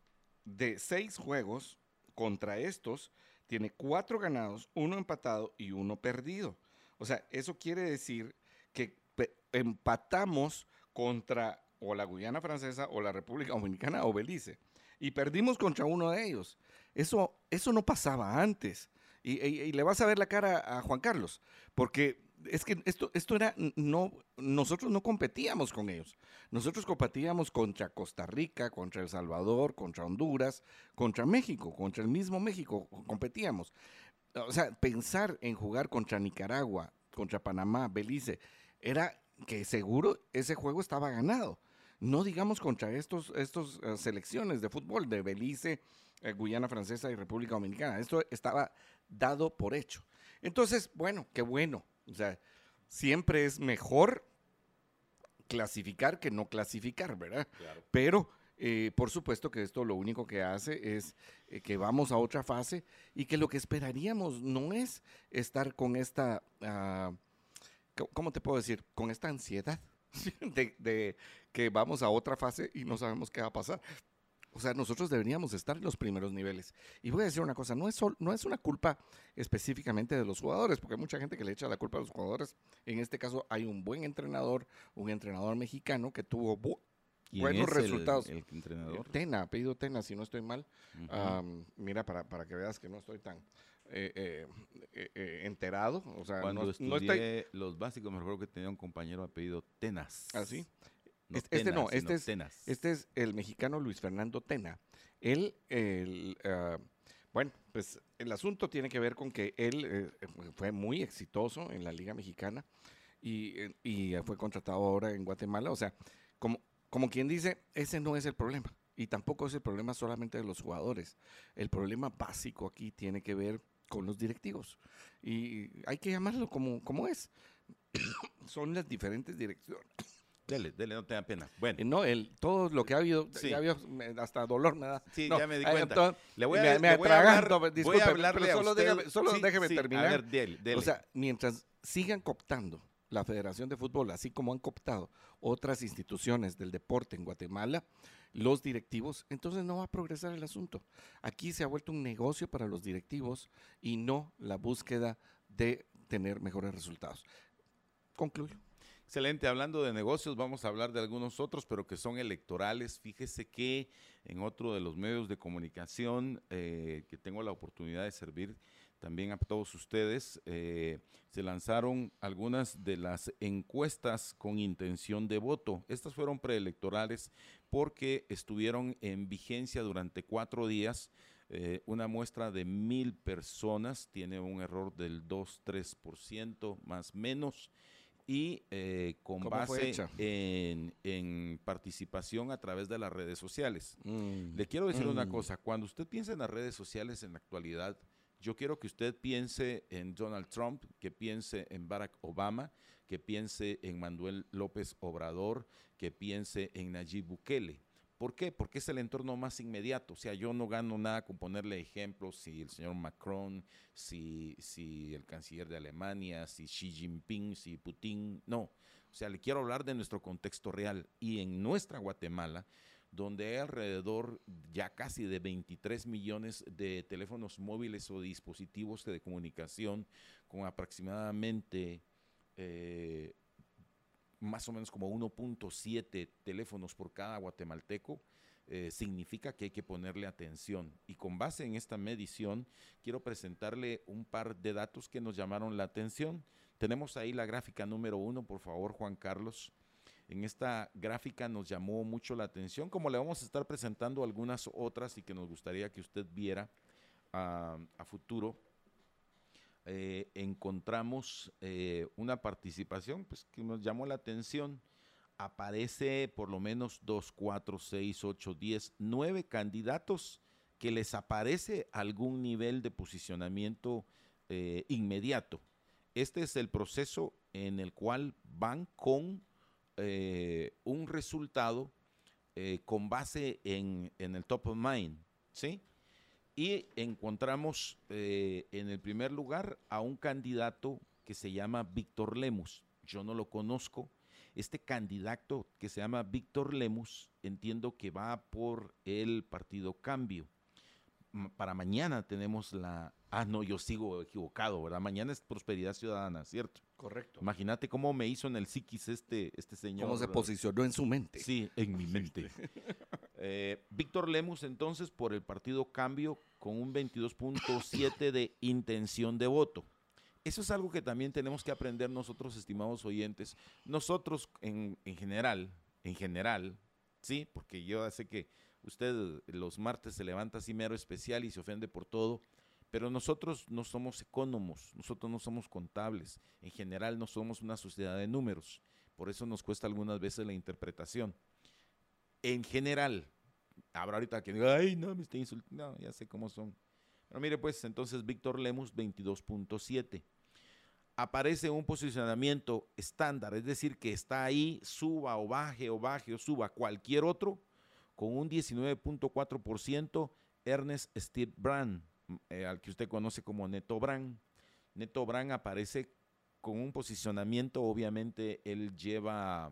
de seis juegos contra estos, tiene cuatro ganados, uno empatado y uno perdido. O sea, eso quiere decir que empatamos contra o la Guyana Francesa o la República Dominicana o Belice y perdimos contra uno de ellos. Eso, eso no pasaba antes. Y, y, y le vas a ver la cara a Juan Carlos, porque es que esto, esto era, no, nosotros no competíamos con ellos. Nosotros competíamos contra Costa Rica, contra El Salvador, contra Honduras, contra México, contra el mismo México competíamos. O sea, pensar en jugar contra Nicaragua, contra Panamá, Belice, era que seguro ese juego estaba ganado. No digamos contra estos, estos uh, selecciones de fútbol de Belice, eh, Guyana Francesa y República Dominicana. Esto estaba dado por hecho. Entonces, bueno, qué bueno. O sea, siempre es mejor clasificar que no clasificar, ¿verdad? Claro. Pero, eh, por supuesto que esto lo único que hace es eh, que vamos a otra fase y que lo que esperaríamos no es estar con esta, uh, ¿cómo te puedo decir? Con esta ansiedad de, de que vamos a otra fase y no sabemos qué va a pasar. O sea, nosotros deberíamos estar en los primeros niveles. Y voy a decir una cosa, no es, sol, no es una culpa específicamente de los jugadores, porque hay mucha gente que le echa la culpa a los jugadores. En este caso hay un buen entrenador, un entrenador mexicano que tuvo bu buenos resultados. El, el entrenador? Tena, apellido Tena, si no estoy mal. Uh-huh. um, mira, para, para que veas que no estoy tan eh, eh, eh, eh, enterado. O sea, Cuando no, estudié no estoy... los básicos, me recuerdo que tenía un compañero apellido Tenas. ¿Ah, sí? No este, Tenas, no, este es, Tenas. este es el mexicano Luis Fernando Tena. Él, el, uh, bueno, pues el asunto tiene que ver con que él eh, fue muy exitoso en la Liga Mexicana y, y fue contratado ahora en Guatemala. O sea, como, como quien dice, ese no es el problema. Y tampoco es el problema solamente de los jugadores. El problema básico aquí tiene que ver con los directivos. Y hay que llamarlo como, como es. Son las diferentes direcciones. Dele, dele, no tenga pena. Bueno. No, el, todo lo que ha habido, sí. ya había, hasta dolor me da. Sí, no, ya me di cuenta. Eh, entonces, le voy a, me, me le voy a hablar, disculpe, voy a hablarle pero solo a usted. déjame, solo sí, déjeme sí, terminar. A ver, dele, dele. O sea, mientras sigan cooptando la Federación de Fútbol, así como han cooptado otras instituciones del deporte en Guatemala, los directivos, entonces no va a progresar el asunto. Aquí se ha vuelto un negocio para los directivos y no la búsqueda de tener mejores resultados. Concluyo. Excelente, hablando de negocios, vamos a hablar de algunos otros, pero que son electorales. Fíjese que en otro de los medios de comunicación eh, que tengo la oportunidad de servir también a todos ustedes, eh, se lanzaron algunas de las encuestas con intención de voto. Estas fueron preelectorales porque estuvieron en vigencia durante cuatro días. Eh, una muestra de mil personas, tiene un error del dos, tres por ciento más menos. y eh, con ¿Cómo fue base hecha? en, en participación a través de las redes sociales. Mm. Le quiero decir Mm. una cosa, cuando usted piensa en las redes sociales en la actualidad, yo quiero que usted piense en Donald Trump, que piense en Barack Obama, que piense en Manuel López Obrador, que piense en Nayib Bukele. ¿Por qué? Porque es el entorno más inmediato. O sea, yo no gano nada con ponerle ejemplos si el señor Macron, si, si el canciller de Alemania, si Xi Jinping, si Putin. No. O sea, le quiero hablar de nuestro contexto real. Y en nuestra Guatemala, donde hay alrededor ya casi de veintitrés millones de teléfonos móviles o dispositivos de comunicación, con aproximadamente eh, más o menos como uno punto siete teléfonos por cada guatemalteco, eh, significa que hay que ponerle atención. Y con base en esta medición, quiero presentarle un par de datos que nos llamaron la atención. Tenemos ahí la gráfica número uno, por favor, Juan Carlos. En esta gráfica nos llamó mucho la atención, como le vamos a estar presentando algunas otras y que nos gustaría que usted viera uh, a futuro. Eh, encontramos eh, una participación pues, que nos llamó la atención. Aparece por lo menos dos, cuatro, seis, ocho, diez, nueve candidatos que les aparece algún nivel de posicionamiento eh, inmediato. Este es el proceso en el cual van con eh, un resultado eh, con base en, en el top of mind, ¿sí? Y encontramos eh, en el primer lugar a un candidato que se llama Víctor Lemus. Yo no lo conozco. Este candidato que se llama Víctor Lemus, entiendo que va por el Partido Cambio. M- Para mañana tenemos la... Ah, no, yo sigo equivocado, ¿verdad? Mañana es Prosperidad Ciudadana, ¿cierto? Correcto. Imagínate cómo me hizo en el psiquis este, este señor. ¿Cómo se posicionó en su mente? Sí, en mi mente. Eh, Víctor Lemus, entonces, por el Partido Cambio, con un veintidós punto siete de intención de voto. Eso es algo que también tenemos que aprender nosotros, estimados oyentes. Nosotros, en, en general, en general, sí, porque yo sé que usted los martes se levanta así mero especial y se ofende por todo, pero nosotros no somos ecónomos, nosotros no somos contables. En general, no somos una sociedad de números. Por eso nos cuesta algunas veces la interpretación. En general, habrá ahorita que diga, ay, no, me está insultando, no, ya sé cómo son. Pero mire, pues, entonces Víctor Lemus, veintidós punto siete. Aparece un posicionamiento estándar, es decir, que está ahí, suba o baje o baje o suba cualquier otro, con un diecinueve punto cuatro por ciento, Ernest Steve Brand, eh, al que usted conoce como Neto Brand. Neto Brand aparece con un posicionamiento, obviamente, él lleva...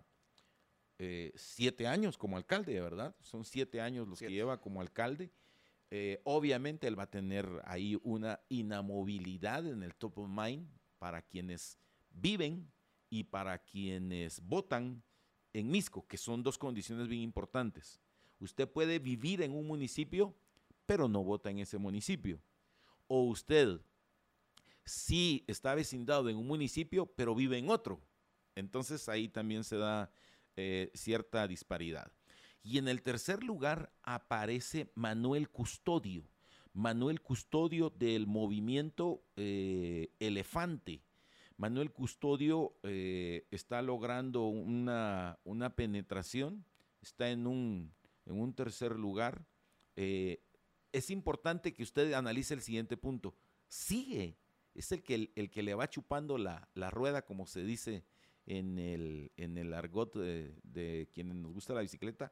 Eh, siete años como alcalde, ¿verdad? Son siete años los siete. que lleva como alcalde. Eh, obviamente él va a tener ahí una inamovilidad en el top of mind para quienes viven y para quienes votan en Misco, que son dos condiciones bien importantes. Usted puede vivir en un municipio, pero no vota en ese municipio. O usted sí está vecindado en un municipio, pero vive en otro. Entonces ahí también se da Eh, cierta disparidad. Y en el tercer lugar aparece Manuel Custodio. Manuel Custodio del movimiento eh, Elefante. Manuel Custodio eh, está logrando una, una penetración, está en un, en un tercer lugar. Eh, es importante que usted analice el siguiente punto. Sigue, es el que, el, el que le va chupando la, la rueda, como se dice en el, en el argot de, de quienes nos gusta la bicicleta,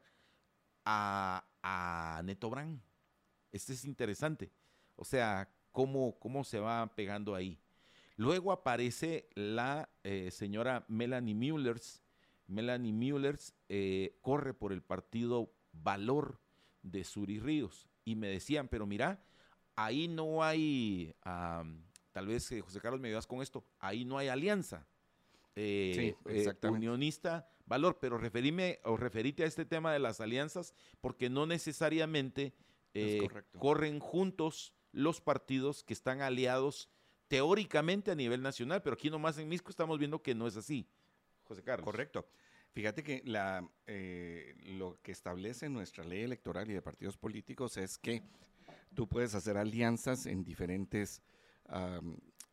a, a Neto Brand. Este es interesante. O sea, cómo, cómo se va pegando ahí. Luego aparece la eh, señora Melanie Müllers. Melanie Müllers eh, corre por el partido Valor de Suri Ríos. Y me decían, pero mira, ahí no hay, um, tal vez eh, José Carlos me ayudas con esto, ahí no hay alianza. Eh, sí, exactamente. Eh, unionista, valor, pero referime o referite a este tema de las alianzas porque no necesariamente eh, corren juntos los partidos que están aliados teóricamente a nivel nacional, pero aquí nomás en Misco estamos viendo que no es así. José Carlos. Correcto. Fíjate que la, eh, lo que establece nuestra ley electoral y de partidos políticos es que tú puedes hacer alianzas en diferentes um,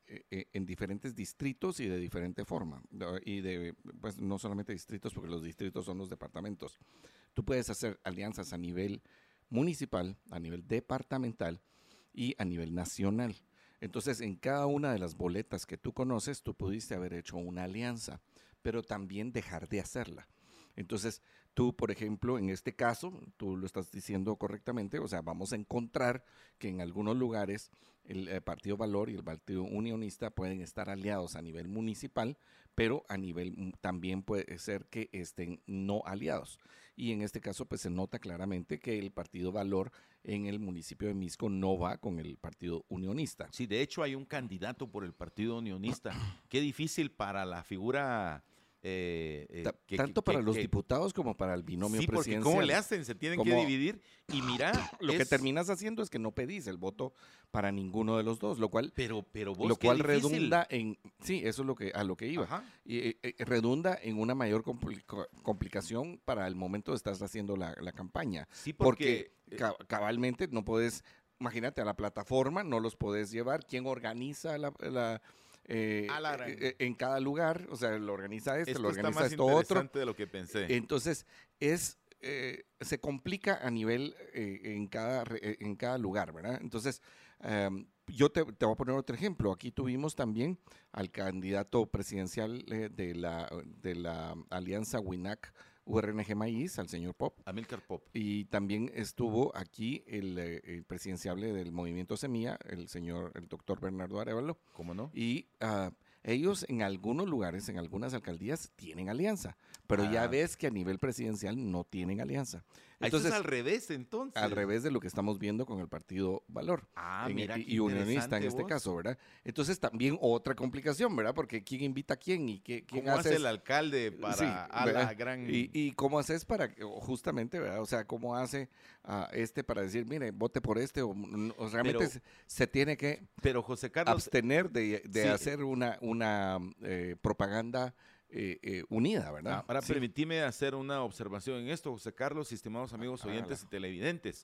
eh, en diferentes distritos y de diferente forma. Y de, pues no solamente distritos, porque los distritos son los departamentos. Tú puedes hacer alianzas a nivel municipal, a nivel departamental y a nivel nacional. Entonces, en cada una de las boletas que tú conoces, tú pudiste haber hecho una alianza, pero también dejar de hacerla. Entonces, tú, por ejemplo, en este caso, tú lo estás diciendo correctamente, o sea, vamos a encontrar que en algunos lugares el, el Partido Valor y el Partido Unionista pueden estar aliados a nivel municipal, pero a nivel también puede ser que estén no aliados. Y en este caso, pues se nota claramente que el Partido Valor en el municipio de Misco no va con el Partido Unionista. Sí, de hecho hay un candidato por el Partido Unionista. Qué difícil para la figura... Eh, eh, Ta- que, tanto que, para que, los que, diputados como para el binomio sí, porque presidencial. ¿cómo le hacen? Se tienen como, que dividir y mira, lo es, que terminas haciendo es que no pedís el voto para ninguno de los dos, lo cual, pero, pero vos, lo qué cual difícil. redunda en, sí, eso es lo que a lo que iba, Ajá. y eh, eh, redunda en una mayor complica- complicación para el momento de estar haciendo la, la campaña, Sí, porque, porque, ca- cabalmente no puedes, imagínate, a la plataforma no los podés llevar, ¿quién organiza la... la Eh, Alarán. eh, en cada lugar, o sea, lo organiza este, esto lo está organiza más esto otro. interesante de lo que pensé. Entonces, es, eh, se complica a nivel eh, en, cada, re- en cada lugar, ¿verdad? Entonces, um, yo te, te voy a poner otro ejemplo. Aquí tuvimos también al candidato presidencial eh, de, la, de la alianza WINAC U R N G Maíz, al señor Pop. Amílcar Pop. Y también estuvo aquí el, eh, el presidenciable del movimiento Semilla, el señor, el doctor Bernardo Arevalo. ¿Cómo no? Y uh, ellos en algunos lugares, en algunas alcaldías, tienen alianza, pero Ah. ya ves que a nivel presidencial no tienen alianza. Entonces, Entonces, es al revés, entonces. al revés de lo que estamos viendo con el Partido Valor. Ah, en- mira y, qué y unionista en interesante este vos. caso, ¿verdad? Entonces también otra complicación, ¿verdad? Porque quién invita a quién y qué, quién ¿Cómo hace hace el alcalde para Sí, a la ¿verdad? gran... Y, y cómo haces para, que- o justamente, ¿verdad? O sea, cómo hace a este para decir, mire, vote por este, o, o realmente Pero- se, se tiene que Pero José Carlos, abstener de, de sí. hacer una, una eh, propaganda eh, eh, unida, ¿verdad? Ah, ahora Sí. permitime hacer una observación en esto, José Carlos, estimados amigos oyentes Hágala. y televidentes.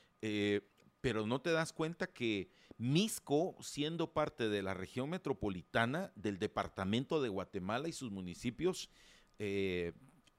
Eh, pero no te das cuenta que Misco, siendo parte de la región metropolitana del departamento de Guatemala y sus municipios, eh,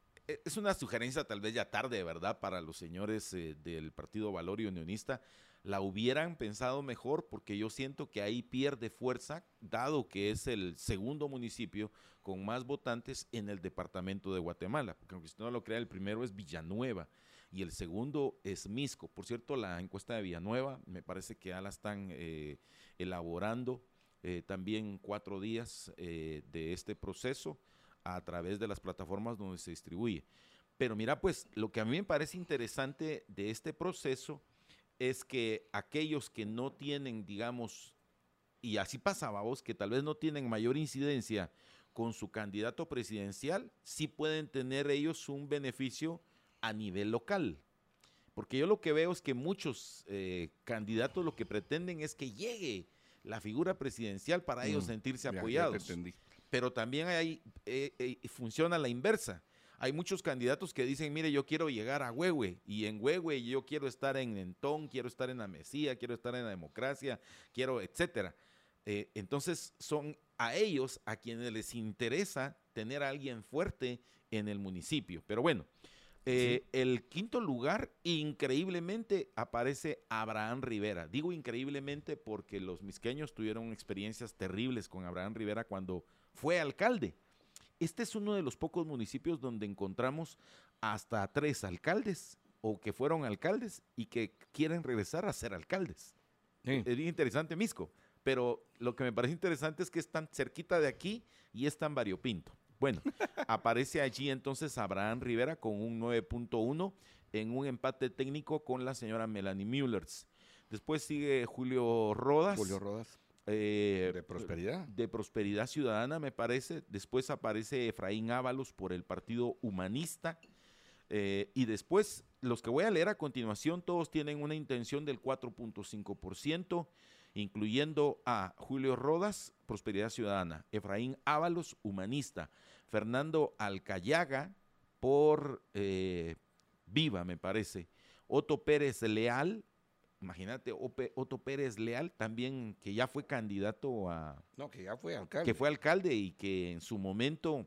es una sugerencia tal vez ya tarde, ¿verdad? Para los señores eh, del Partido Valor y Unionista, la hubieran pensado mejor porque yo siento que ahí pierde fuerza, dado que es el segundo municipio con más votantes en el departamento de Guatemala. Porque aunque usted no lo crea, el primero es Villanueva y el segundo es Misco. Por cierto, la encuesta de Villanueva me parece que ya la están eh, elaborando eh, también cuatro días eh, de este proceso a través de las plataformas donde se distribuye. Pero mira, pues lo que a mí me parece interesante de este proceso es que aquellos que no tienen, digamos, y así pasaba vos, que tal vez no tienen mayor incidencia con su candidato presidencial, sí pueden tener ellos un beneficio a nivel local. Porque yo lo que veo es que muchos eh, candidatos lo que pretenden es que llegue la figura presidencial para ellos Mm, sentirse ya, ya te apoyados. entendí. Pero también hay, eh, eh, funciona la inversa. Hay muchos candidatos que dicen, mire, yo quiero llegar a Huehue, y en Huehue yo quiero estar en Mentón, quiero estar en la Mesía, quiero estar en la democracia, quiero, etcétera. Eh, entonces son a ellos a quienes les interesa tener a alguien fuerte en el municipio. Pero bueno, eh, sí. El quinto lugar, increíblemente, aparece Abraham Rivera. Digo increíblemente porque los misqueños tuvieron experiencias terribles con Abraham Rivera cuando fue alcalde. Este es uno de los pocos municipios donde encontramos hasta tres alcaldes o que fueron alcaldes y que quieren regresar a ser alcaldes. Sí. Es bien interesante Misco, pero lo que me parece interesante es que es tan cerquita de aquí y es tan variopinto. Bueno, aparece allí entonces Abraham Rivera con un nueve punto uno en un empate técnico con la señora Melanie Müllers. Después sigue Julio Rodas. Julio Rodas. Eh, de Prosperidad. De Prosperidad Ciudadana, me parece. Después aparece Efraín Ábalos por el Partido Humanista. Eh, y después, los que voy a leer a continuación, todos tienen una intención del cuatro punto cinco por ciento, incluyendo a Julio Rodas, Prosperidad Ciudadana, Efraín Ábalos, Humanista, Fernando Alcayaga, por eh, Viva, me parece, Otto Pérez Leal, imagínate, Ope, Otto Pérez Leal también, que ya fue candidato a... No, que ya fue alcalde. Que fue alcalde y que en su momento...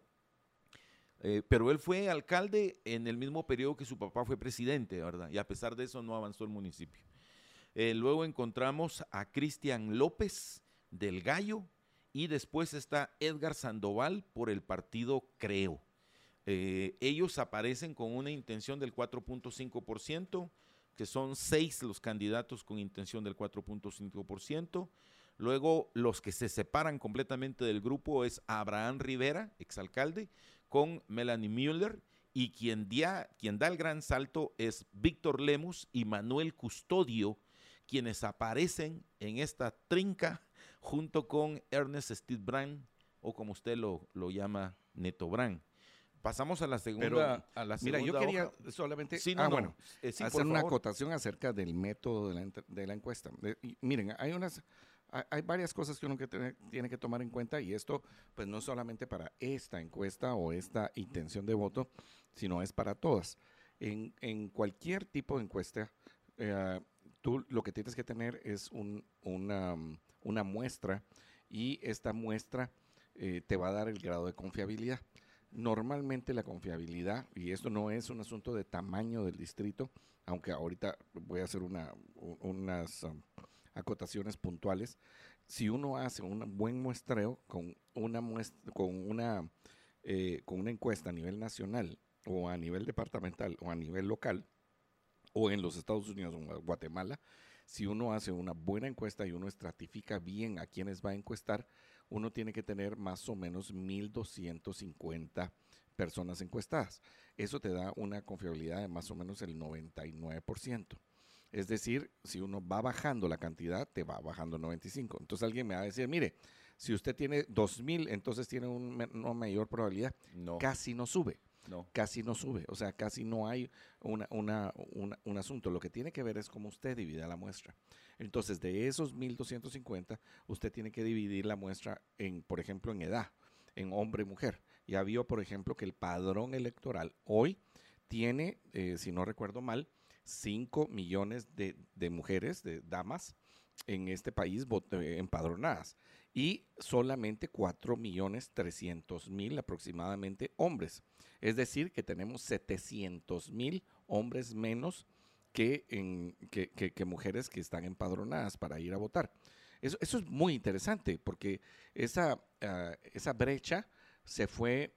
Eh, pero él fue alcalde en el mismo periodo que su papá fue presidente, ¿verdad? Y a pesar de eso no avanzó el municipio. Eh, luego encontramos a Cristian López del Gallo y después está Edgar Sandoval por el partido Creo. Eh, ellos aparecen con una intención del cuatro punto cinco por ciento, que son seis los candidatos con intención del cuatro punto cinco por ciento. Luego los que se separan completamente del grupo es Abraham Rivera, exalcalde, con Melanie Müller, y quien, dia, quien da el gran salto es Víctor Lemus y Manuel Custodio, quienes aparecen en esta trinca junto con Ernest Steve Brand, o como usted lo, lo llama, Neto Brand. Pasamos a la segunda. Pero, a la segunda mira, yo quería hoja. solamente Sí, no, ah, no. bueno, Eh, sí, hacer por una favor. acotación acerca del método de la, de la encuesta. De, y, miren, hay unas, hay, hay varias cosas que uno que tiene, tiene que tomar en cuenta, y esto, pues, no solamente para esta encuesta o esta intención de voto, sino es para todas. En, en cualquier tipo de encuesta, eh, tú lo que tienes que tener es un, una, una muestra, y esta muestra eh, te va a dar el grado de confiabilidad. Normalmente la confiabilidad, y esto no es un asunto de tamaño del distrito, aunque ahorita voy a hacer una, unas um, acotaciones puntuales, si uno hace un buen muestreo con una, muestra, con, una, eh, con una encuesta a nivel nacional o a nivel departamental o a nivel local, o en los Estados Unidos o en Guatemala, si uno hace una buena encuesta y uno estratifica bien a quienes va a encuestar, uno tiene que tener más o menos mil doscientas cincuenta personas encuestadas. Eso te da una confiabilidad de más o menos el noventa y nueve por ciento. Es decir, si uno va bajando la cantidad, te va bajando el noventa y cinco por ciento. Entonces alguien me va a decir, mire, si usted tiene dos mil, entonces tiene un, una mayor probabilidad. No. Casi no sube. No. Casi no sube, o sea, casi no hay una, una, una, un asunto. Lo que tiene que ver es cómo usted divide la muestra. Entonces, de esos mil doscientos cincuenta, usted tiene que dividir la muestra en, por ejemplo, en edad, en hombre y mujer. Ya vio, por ejemplo, que el padrón electoral hoy tiene, eh, si no recuerdo mal, cinco millones de, de mujeres, de damas, en este país eh, empadronadas, y solamente cuatro millones trescientos mil aproximadamente hombres. Es decir, que tenemos setecientos mil hombres menos que, en, que, que, que mujeres que están empadronadas para ir a votar. Eso, eso es muy interesante, porque esa, uh, esa brecha se fue,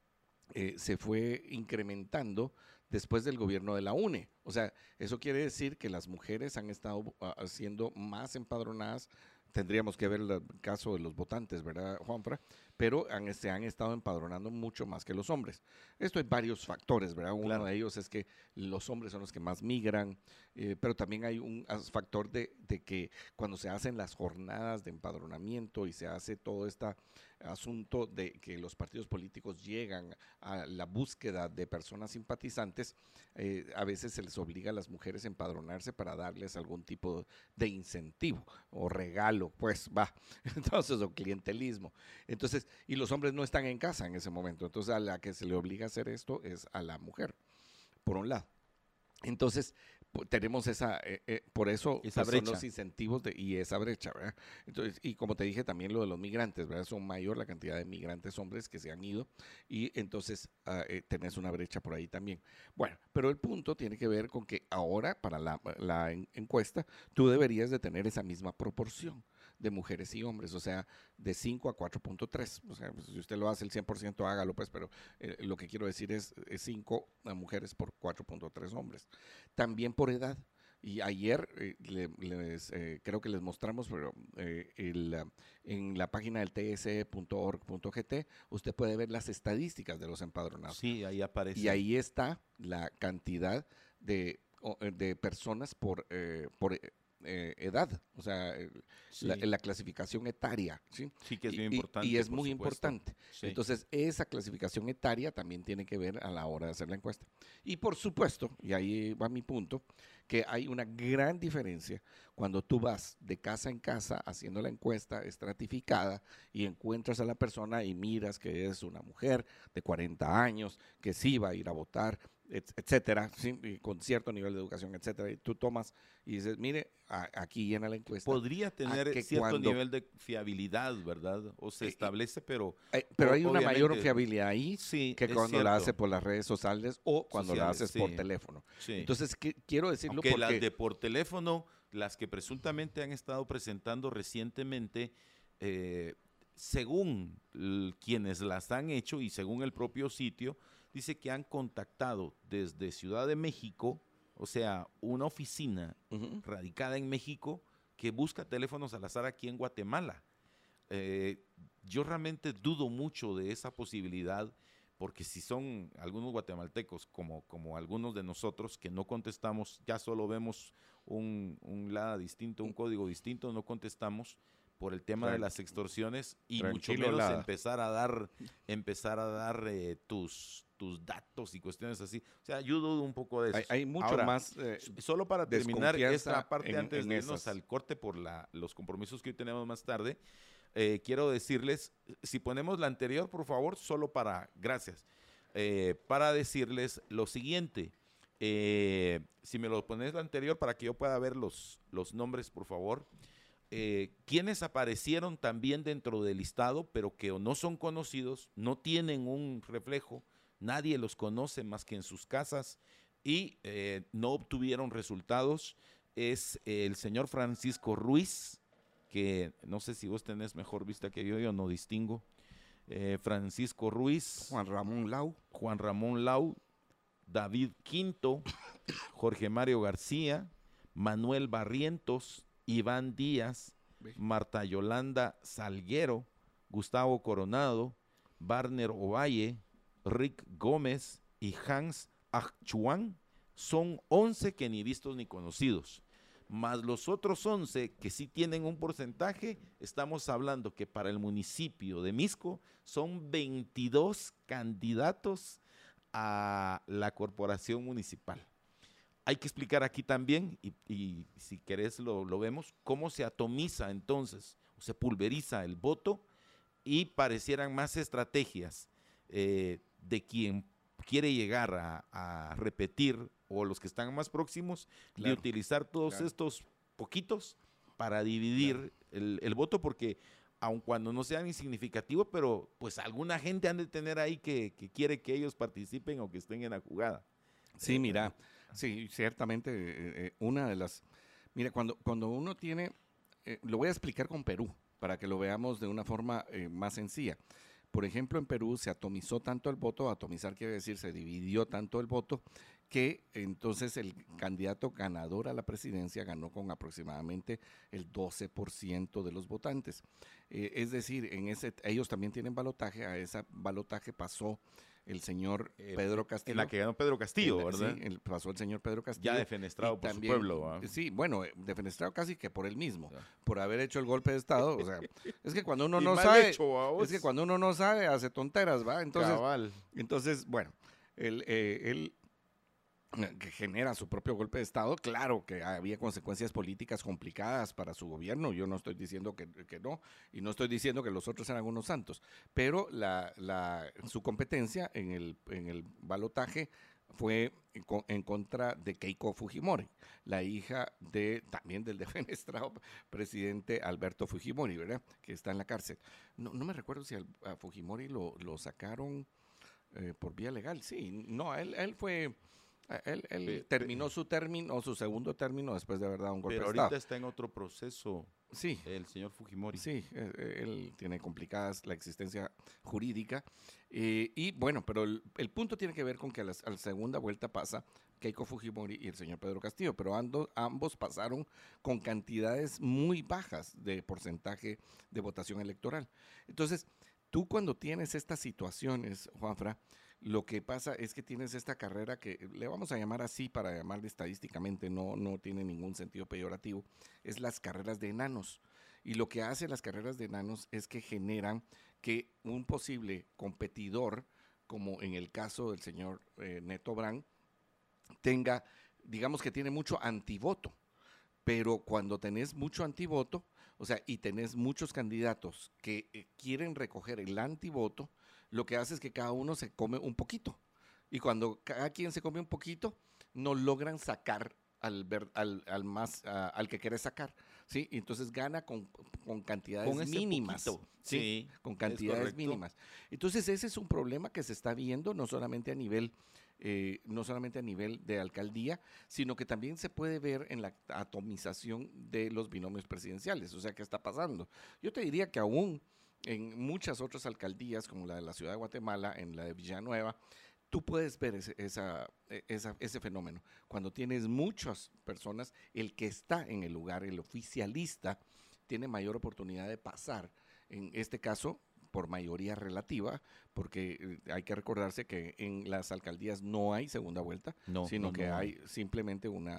eh, se fue incrementando después del gobierno de la U N E. O sea, eso quiere decir que las mujeres han estado uh, siendo más empadronadas. Tendríamos que ver el caso de los votantes, ¿verdad, Juanfra? Pero han, se han estado empadronando mucho más que los hombres. Esto hay varios factores, ¿verdad? Uno Claro. de ellos es que los hombres son los que más migran, eh, pero también hay un factor de, de que cuando se hacen las jornadas de empadronamiento y se hace todo este asunto de que los partidos políticos llegan a la búsqueda de personas simpatizantes, eh, a veces se les obliga a las mujeres a empadronarse para darles algún tipo de incentivo o regalo, pues va, entonces, o clientelismo. Entonces, y los hombres no están en casa en ese momento, entonces a la que se le obliga a hacer esto es a la mujer, por un lado. Entonces, tenemos esa, eh, eh, por eso esa pues, son los incentivos de, y esa brecha, ¿verdad? Entonces, y como te dije también lo de los migrantes, ¿verdad? Son mayor la cantidad de migrantes hombres que se han ido, y entonces uh, eh, tenés una brecha por ahí también. Bueno, pero el punto tiene que ver con que ahora para la, la en, encuesta tú deberías de tener esa misma proporción de mujeres y hombres, o sea, de cinco a cuatro punto tres. O sea, pues, si usted lo hace el cien por ciento, hágalo, pues, pero eh, lo que quiero decir es, es cinco mujeres por cuatro punto tres hombres. También por edad. Y ayer eh, le, les, eh, creo que les mostramos, pero eh, el, uh, en la página del t s e punto org punto g t usted puede ver las estadísticas de los empadronados. Sí, ahí aparece. Y ahí está la cantidad de, de personas por, eh, por eh, edad, o sea, sí. la, la clasificación etaria. Sí, sí que es y, bien importante. Y, y es muy supuesto. importante. Sí. Entonces, esa clasificación etaria también tiene que ver a la hora de hacer la encuesta. Y por supuesto, y ahí va mi punto, que hay una gran diferencia cuando tú vas de casa en casa haciendo la encuesta estratificada y encuentras a la persona y miras que es una mujer de cuarenta años, que sí va a ir a votar et- etcétera, ¿sí? Y con cierto nivel de educación, etcétera. Y tú tomas y dices, mire, a- aquí llena la encuesta. Podría tener que cierto cuando- nivel de fiabilidad, ¿verdad? O se Eh, establece, pero... Eh, pero o- hay una mayor obviamente, fiabilidad ahí sí, que es cuando la cierto. haces por las redes sociales o cuando la Sociales, haces por sí. teléfono. Sí. Entonces, que- quiero decirlo Aunque las porque... de por teléfono, las que presuntamente han estado presentando recientemente, eh, según l- quienes las han hecho y según el propio sitio, dice que han contactado desde Ciudad de México, o sea, una oficina Ujú. radicada en México que busca teléfonos al azar aquí en Guatemala. Eh, yo realmente dudo mucho de esa posibilidad, porque si son algunos guatemaltecos, como, como algunos de nosotros, que no contestamos, ya solo vemos un, un lada distinto, un código distinto, no contestamos por el tema de Tran- las extorsiones y mucho tranquilo, menos Lada. empezar a dar, empezar a dar eh, tus, tus datos y cuestiones así. O sea, yo dudo un poco de eso. Hay, hay mucho Ahora, más... eh, Solo para terminar desconfianza esta parte en- antes en de irnos esas. al corte por la, los compromisos que hoy tenemos más tarde, eh, quiero decirles, si ponemos la anterior, por favor, solo para, gracias, eh, para decirles lo siguiente. Eh, si me lo pones la anterior para que yo pueda ver los, los nombres, por favor. Eh, quienes aparecieron también dentro del listado, pero que o no son conocidos, no tienen un reflejo, nadie los conoce más que en sus casas y eh, no obtuvieron resultados, es el señor Francisco Ruiz, que no sé si vos tenés mejor vista que yo, yo no distingo. Eh, Francisco Ruiz, Juan Ramón Lau. Juan Ramón Lau, David Quinto, Jorge Mario García, Manuel Barrientos, Iván Díaz, Ve. Marta Yolanda Salguero, Gustavo Coronado, Barner Ovalle, Rick Gómez y Hans Achuan. Son once que ni vistos ni conocidos. Más los otros once que sí tienen un porcentaje, estamos hablando que para el municipio de Misco son veintidós candidatos a la corporación municipal. Hay que explicar aquí también, y, y si querés lo, lo vemos, cómo se atomiza entonces, o se pulveriza el voto y parecieran más estrategias eh, de quien quiere llegar a, a repetir o los que están más próximos, Claro, de utilizar todos claro. estos poquitos para dividir Claro. el, el voto, porque aun cuando no sean insignificativos, pero pues alguna gente han de tener ahí que, que quiere que ellos participen o que estén en la jugada. Sí, mira, sí, ciertamente eh, eh, una de las... Mira, cuando, cuando uno tiene... eh, lo voy a explicar con Perú, para que lo veamos de una forma eh, más sencilla. Por ejemplo, en Perú se atomizó tanto el voto, atomizar quiere decir se dividió tanto el voto, que entonces el candidato ganador a la presidencia ganó con aproximadamente el doce por ciento de los votantes. Eh, es decir, en ese ellos también tienen balotaje, a ese balotaje pasó el señor Eh, Pedro Castillo. En la que ganó Pedro Castillo, En la- ¿verdad? Sí, el- pasó el señor Pedro Castillo. Ya defenestrado y por también- su pueblo. ¿va? Sí, bueno, eh, defenestrado casi que por él mismo, Ya. por haber hecho el golpe de Estado. O sea, es que cuando uno Y no mal sabe, hecho, ¿va vos? es que cuando uno no sabe, hace tonteras, ¿va? Entonces, Cabal. entonces bueno, él, eh, él eh, que genera su propio golpe de Estado, claro que había consecuencias políticas complicadas para su gobierno, yo no estoy diciendo que, que no, y no estoy diciendo que los otros eran unos santos, pero la, la, su competencia en el, en el balotaje fue en, co- en contra de Keiko Fujimori, la hija de también del defenestrado presidente Alberto Fujimori, ¿verdad? Que está en la cárcel. No, no me recuerdo si al- a Fujimori lo, lo sacaron eh, por vía legal, sí, no, él, él fue... a- Él, él Pe- terminó su término, su segundo término después de haber dado un golpe Pero de ahorita Estado. está en otro proceso Sí, el señor Fujimori. sí, eh, eh, él tiene complicadas la existencia jurídica. eh, y bueno, pero el, el punto tiene que ver con que a la, a la segunda vuelta pasa Keiko Fujimori y el señor Pedro Castillo, pero ando- ambos pasaron con cantidades muy bajas de porcentaje de votación electoral. Entonces, tú cuando tienes estas situaciones, Juanfra, lo que pasa es que tienes esta carrera que le vamos a llamar así para llamarle estadísticamente, no, no tiene ningún sentido peyorativo, es las carreras de enanos. Y lo que hace las carreras de enanos es que generan que un posible competidor, como en el caso del señor eh, Neto Brand, tenga, digamos que tiene mucho antivoto. Pero cuando tenés mucho antivoto, o sea, y tenés muchos candidatos que eh, quieren recoger el antivoto, lo que hace es que cada uno se come un poquito. Y cuando cada quien se come un poquito, no logran sacar al, ver, al, al, más, uh, al que quiere sacar, ¿sí? Entonces gana con, con cantidades con mínimas, ¿sí? Sí, con cantidades mínimas. Entonces ese es un problema que se está viendo no solamente a nivel, eh, no solamente a nivel de alcaldía, sino que también se puede ver en la atomización de los binomios presidenciales. O sea, ¿qué está pasando? Yo te diría que aún en muchas otras alcaldías, como la de la Ciudad de Guatemala, en la de Villanueva, tú puedes ver ese, esa, esa, ese fenómeno. Cuando tienes muchas personas, el que está en el lugar, el oficialista, tiene mayor oportunidad de pasar. En este caso, por mayoría relativa, porque hay que recordarse que en las alcaldías no hay segunda vuelta, no, sino no, que no hay, hay simplemente una,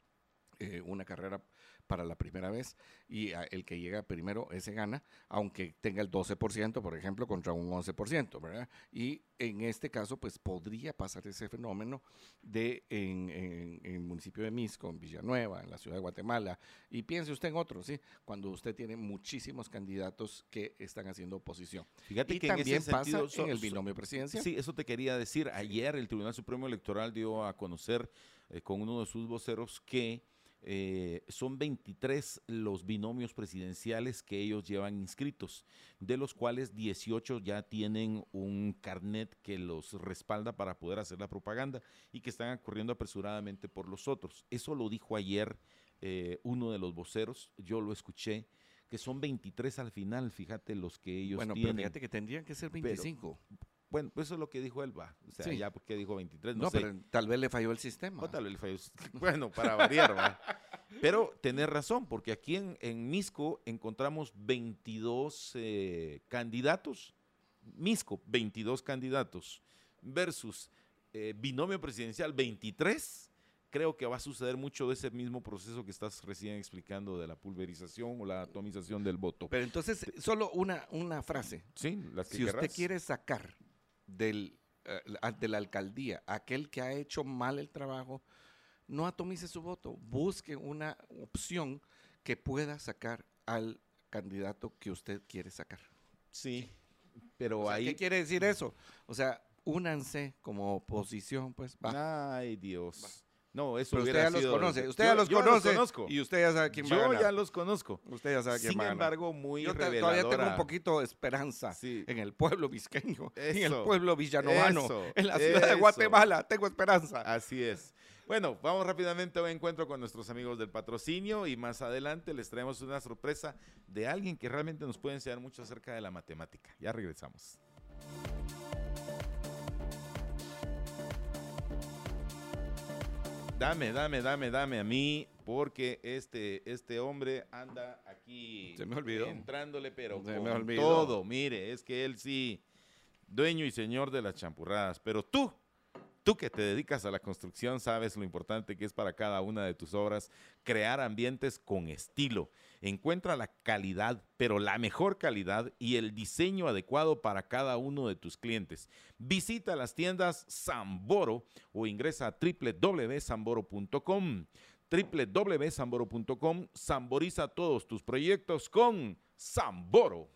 eh, una carrera para la primera vez, y a, el que llega primero ese gana, aunque tenga el doce por ciento, por ejemplo, contra un once por ciento, ¿verdad? Y en este caso, pues podría pasar ese fenómeno de en, en, en el municipio de Misco, en Villanueva, en la ciudad de Guatemala, y piense usted en otros, ¿sí? Cuando usted tiene muchísimos candidatos que están haciendo oposición. Fíjate y que también en ese sentido, pasa so, en el binomio presidencial. Sí, eso te quería decir. Ayer el Tribunal Supremo Electoral dio a conocer eh, con uno de sus voceros que Eh, son veintitrés los binomios presidenciales que ellos llevan inscritos, de los cuales dieciocho ya tienen un carnet que los respalda para poder hacer la propaganda y que están corriendo apresuradamente por los otros. Eso lo dijo ayer eh, uno de los voceros, yo lo escuché, que son veintitrés al final, fíjate los que ellos bueno, tienen. Bueno, pero fíjate que tendrían que ser veinticinco. Pero, bueno, pues eso es lo que dijo él, va. O sea, sí. ya porque dijo veintitrés, no, no sé. pero tal vez le falló el sistema. O tal vez le falló. Bueno, para variar, va. Pero tenés razón, porque aquí en, en Misco encontramos veintidós eh, candidatos. Misco, veintidós candidatos. Versus eh, binomio presidencial, veintitrés. Creo que va a suceder mucho de ese mismo proceso que estás recién explicando de la pulverización o la atomización del voto. Pero entonces, solo una, una frase. Sí, las que si querrás. usted quiere sacar del, uh, de la alcaldía aquel que ha hecho mal el trabajo, no atomice su voto. Busque una opción que pueda sacar al candidato que usted quiere sacar. Sí, pero o sea, ahí... ¿qué quiere decir eso? O sea, únanse como oposición, pues va. Ay, Dios. Va. No, eso Pero usted hubiera ya sido... los conoce, usted yo, ya los yo conoce los conozco. Y usted ya sabe quién yo va a ganar. Yo ya los conozco. Usted ya sabe quién Sin va a ganar. embargo, muy yo reveladora. Todavía tengo un poquito de esperanza sí. en el pueblo visqueño, eso, en el pueblo villanovano, eso, en la ciudad eso. de Guatemala. Tengo esperanza. Así es. Bueno, vamos rápidamente a un encuentro con nuestros amigos del patrocinio y más adelante les traemos una sorpresa de alguien que realmente nos puede enseñar mucho acerca de la matemática. Ya regresamos. Dame, dame, dame, dame a mí, porque este, este hombre anda aquí Se me olvidó. entrándole, pero Se con me olvidó. todo. Mire, es que él sí, dueño y señor de las champurradas, pero tú, tú que te dedicas a la construcción, sabes lo importante que es para cada una de tus obras crear ambientes con estilo. Encuentra la calidad, pero la mejor calidad y el diseño adecuado para cada uno de tus clientes. Visita las tiendas Samboro o ingresa a doble u doble u doble u punto samboro punto com. doble u doble u doble u punto samboro punto com. Samboriza todos tus proyectos con Samboro.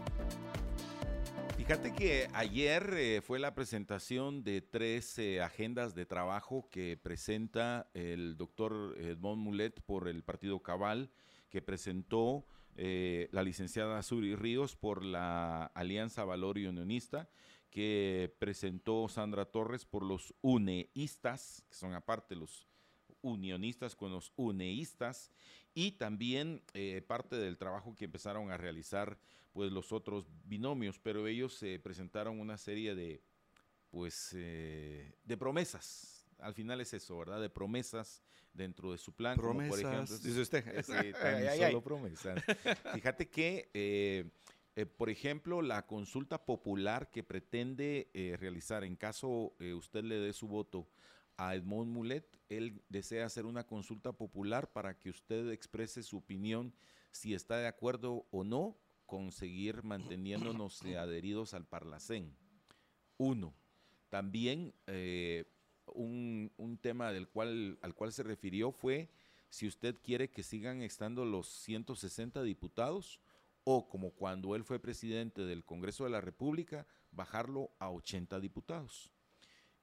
Fíjate que ayer eh, fue la presentación de tres eh, agendas de trabajo que presenta el doctor Edmond Mulet por el Partido Cabal, que presentó eh, la licenciada Suri Ríos por la Alianza Valor y Unionista, que presentó Sandra Torres por los uneístas, que son aparte los unionistas con los uneístas, y también eh, parte del trabajo que empezaron a realizar pues los otros binomios, pero ellos eh, presentaron una serie de pues eh, de promesas. Al final es eso, ¿verdad? De promesas dentro de su plan. Promesas, como por ejemplo, dice usted. Eh, sí, tan ay, ay, solo ay. promesas. Fíjate que, eh, eh, por ejemplo, la consulta popular que pretende eh, realizar, en caso eh, usted le dé su voto a Edmond Mulet, él desea hacer una consulta popular para que usted exprese su opinión, si está de acuerdo o no con seguir manteniéndonos eh, adheridos al Parlacén. Uno, también eh, un, un tema del cual, al cual se refirió fue si usted quiere que sigan estando los ciento sesenta diputados o, como cuando él fue presidente del Congreso de la República, bajarlo a ochenta diputados.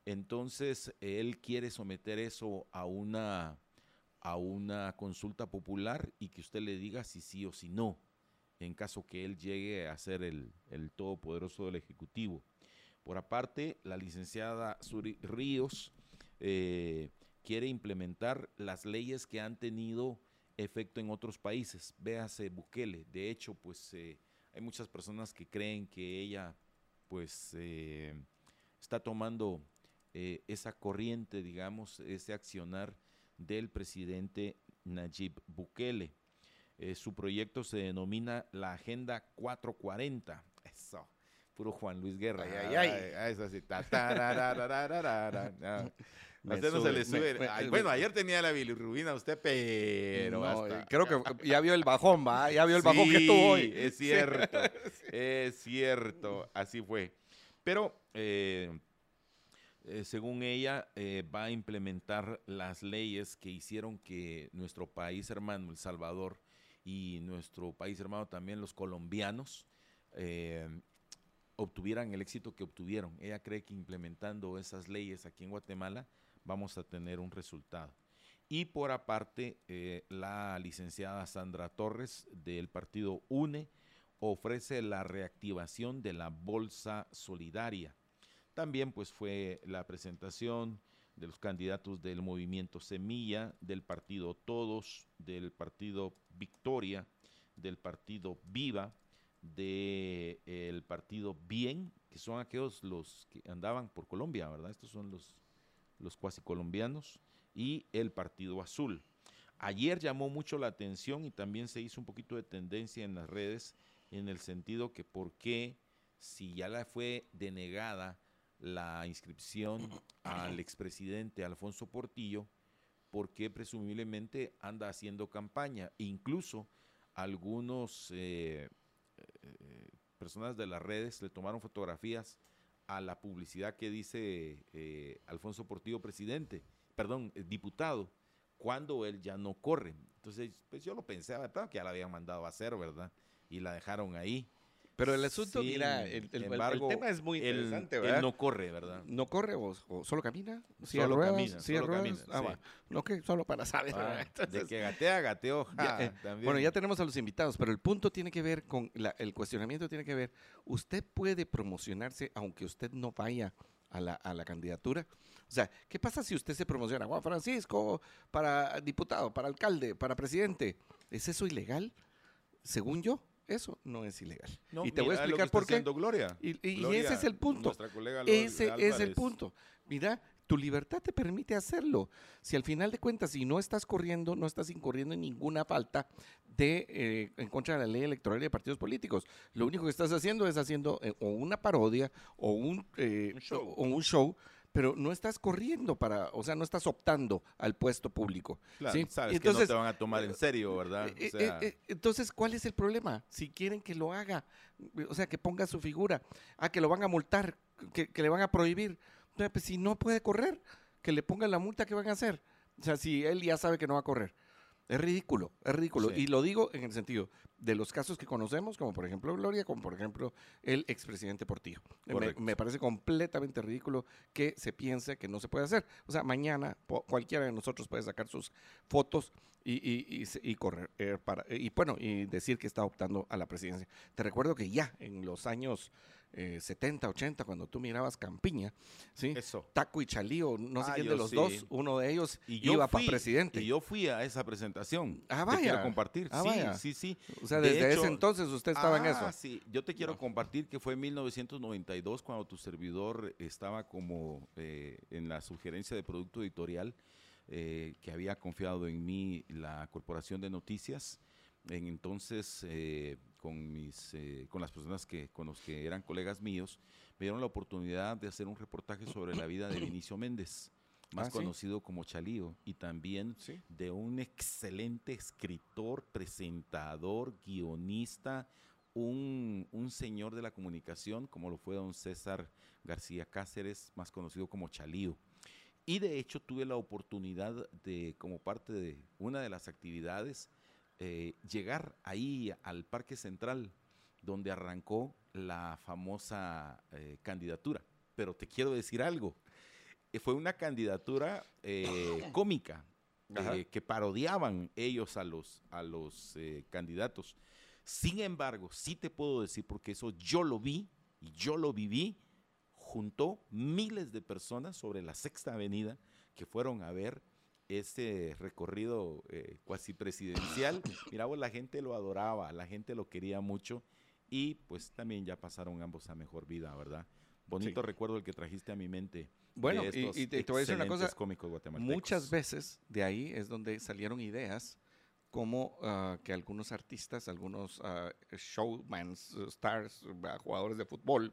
Entonces, él quiere someter eso a una, a una consulta popular y que usted le diga si sí o si no, en caso que él llegue a ser el, el todopoderoso del Ejecutivo. Por aparte, la licenciada Suri Ríos eh, quiere implementar las leyes que han tenido efecto en otros países. Véase Bukele. De hecho, pues eh, hay muchas personas que creen que ella pues eh, está tomando eh, esa corriente, digamos, ese accionar del presidente Nayib Bukele. Eh, su proyecto se denomina la Agenda cuatrocientos cuarenta. Eso, puro Juan Luis Guerra. Ay, ay, ay. ay, ay es así. Ta, tararararara, ah. A Me usted no se le sube, sube. me- me- Ay, me- bueno, ayer tenía la bilirrubina usted, pero No, hasta- eh, creo que ya vio el bajón, ¿va? Ya vio el bajón que tuvo hoy. Sí, es cierto, es cierto, así fue. Pero, eh, eh, según ella, eh, va a implementar las leyes que hicieron que nuestro país hermano, El Salvador, y nuestro país hermano también, los colombianos, eh, obtuvieran el éxito que obtuvieron. Ella cree que implementando esas leyes aquí en Guatemala vamos a tener un resultado. Y por aparte, eh, la licenciada Sandra Torres del partido UNE ofrece la reactivación de la Bolsa Solidaria. También pues fue la presentación de los candidatos del Movimiento Semilla, del partido Todos, del partido Victoria, del partido Viva, del partido Bien, que son aquellos los que andaban por Colombia, ¿verdad? Estos son los, los cuasi colombianos, y el partido Azul. Ayer llamó mucho la atención y también se hizo un poquito de tendencia en las redes en el sentido que por qué, si ya la fue denegada la inscripción al expresidente Alfonso Portillo, por qué presumiblemente anda haciendo campaña. E incluso algunos eh, eh, personas de las redes le tomaron fotografías a la publicidad que dice eh, Alfonso Portillo presidente, perdón, eh, diputado, cuando él ya no corre. Entonces, pues yo lo pensé, claro que ya la habían mandado a hacer, ¿verdad? Y la dejaron ahí. Pero el asunto, Sin mira, el, el- el embargo, tema es muy él- interesante, él ¿verdad? no corre, ¿verdad? ¿No corre o, o solo camina? ¿Silla Solo ruedas? camina, ¿Silla solo ruedas? camina, Ah, sí. va. No, que solo para saber. Ah, ¿verdad? de Entonces, que gatea, gateó, ja, ya, eh, también. bueno, ya tenemos a los invitados, pero el punto tiene que ver con, la- el cuestionamiento tiene que ver, ¿usted puede promocionarse aunque usted no vaya a la, a la candidatura? O sea, ¿qué pasa si usted se promociona? Juan Francisco, para diputado, para alcalde, para presidente. ¿Es eso ilegal? Según yo, eso no es ilegal. No, y te voy a mira lo que explicar está por qué. haciendo Gloria. Y, y- y Gloria, ese es el punto. nuestra colega Lo- Ese es el Álvarez. punto. Mira, tu libertad te permite hacerlo. Si al final de cuentas, si no estás corriendo, no estás incurriendo en ninguna falta de eh, en contra de la ley electoral y de partidos políticos. Lo único que estás haciendo es haciendo eh, o una parodia o un, eh, Un show. o un show, pero no estás corriendo para, o sea, no estás optando al puesto público. Claro, ¿sí? sabes Y que no te van a tomar en serio, ¿verdad? eh, O sea, eh, eh, entonces, ¿cuál es el problema? Si quieren que lo haga, o sea, que ponga su figura, ah, que lo van a multar, que, que le van a prohibir. Entonces, pues, si no puede correr, que le pongan la multa que van a hacer. O sea, si él ya sabe que no va a correr. Es ridículo, es ridículo. Sí. Y lo digo en el sentido de los casos que conocemos, como por ejemplo Gloria, como por ejemplo el expresidente Portillo. Me, Correcto. me parece completamente ridículo que se piense que no se puede hacer. O sea, mañana po- cualquiera de nosotros puede sacar sus fotos y, y, y, se- y correr, eh, para, y bueno, y decir que está optando a la presidencia. Te recuerdo que ya en los años eh, setenta, ochenta, cuando tú mirabas Campiña, ¿sí? eso. Taco y Chalío, no sé Ah, quién yo de los sí. dos, uno de ellos Y yo iba fui, para presidente. Y yo fui a esa presentación. Ah, Te vaya. quiero compartir. Ah, sí, vaya. sí, sí. O sea, De desde hecho- ese entonces usted estaba en Ah, eso. sí. Yo te quiero No. compartir que fue en mil novecientos noventa y dos cuando tu servidor estaba como eh, en la sugerencia de producto editorial eh, que había confiado en mí la Corporación de Noticias. En entonces, eh, con, mis, eh, con las personas que, con los que eran colegas míos, me dieron la oportunidad de hacer un reportaje sobre la vida de Vinicio Méndez, más Ah, ¿sí? conocido como Chalío, y también Sí. de un excelente escritor, presentador, guionista, un, un señor de la comunicación, como lo fue don César García Cáceres, más conocido como Chalío. Y de hecho tuve la oportunidad de, como parte de una de las actividades, eh, llegar ahí al Parque Central, donde arrancó la famosa eh, candidatura. Pero te quiero decir algo, eh, fue una candidatura eh, cómica, eh, que parodiaban ellos a los, a los eh, candidatos. Sin embargo, sí te puedo decir, porque eso yo lo vi y yo lo viví, juntó miles de personas sobre la Sexta Avenida que fueron a ver ese recorrido eh, cuasi presidencial. Mira, vos, la gente lo adoraba, la gente lo quería mucho y pues también ya pasaron ambos a mejor vida, ¿verdad? Bonito sí. recuerdo el que trajiste a mi mente. Bueno, de estos y, y te, te voy a decir una cosa, cómicos guatemaltecos. Muchas veces de ahí es donde salieron ideas como uh, que algunos artistas, algunos uh, showmans, uh, stars, uh, jugadores de fútbol,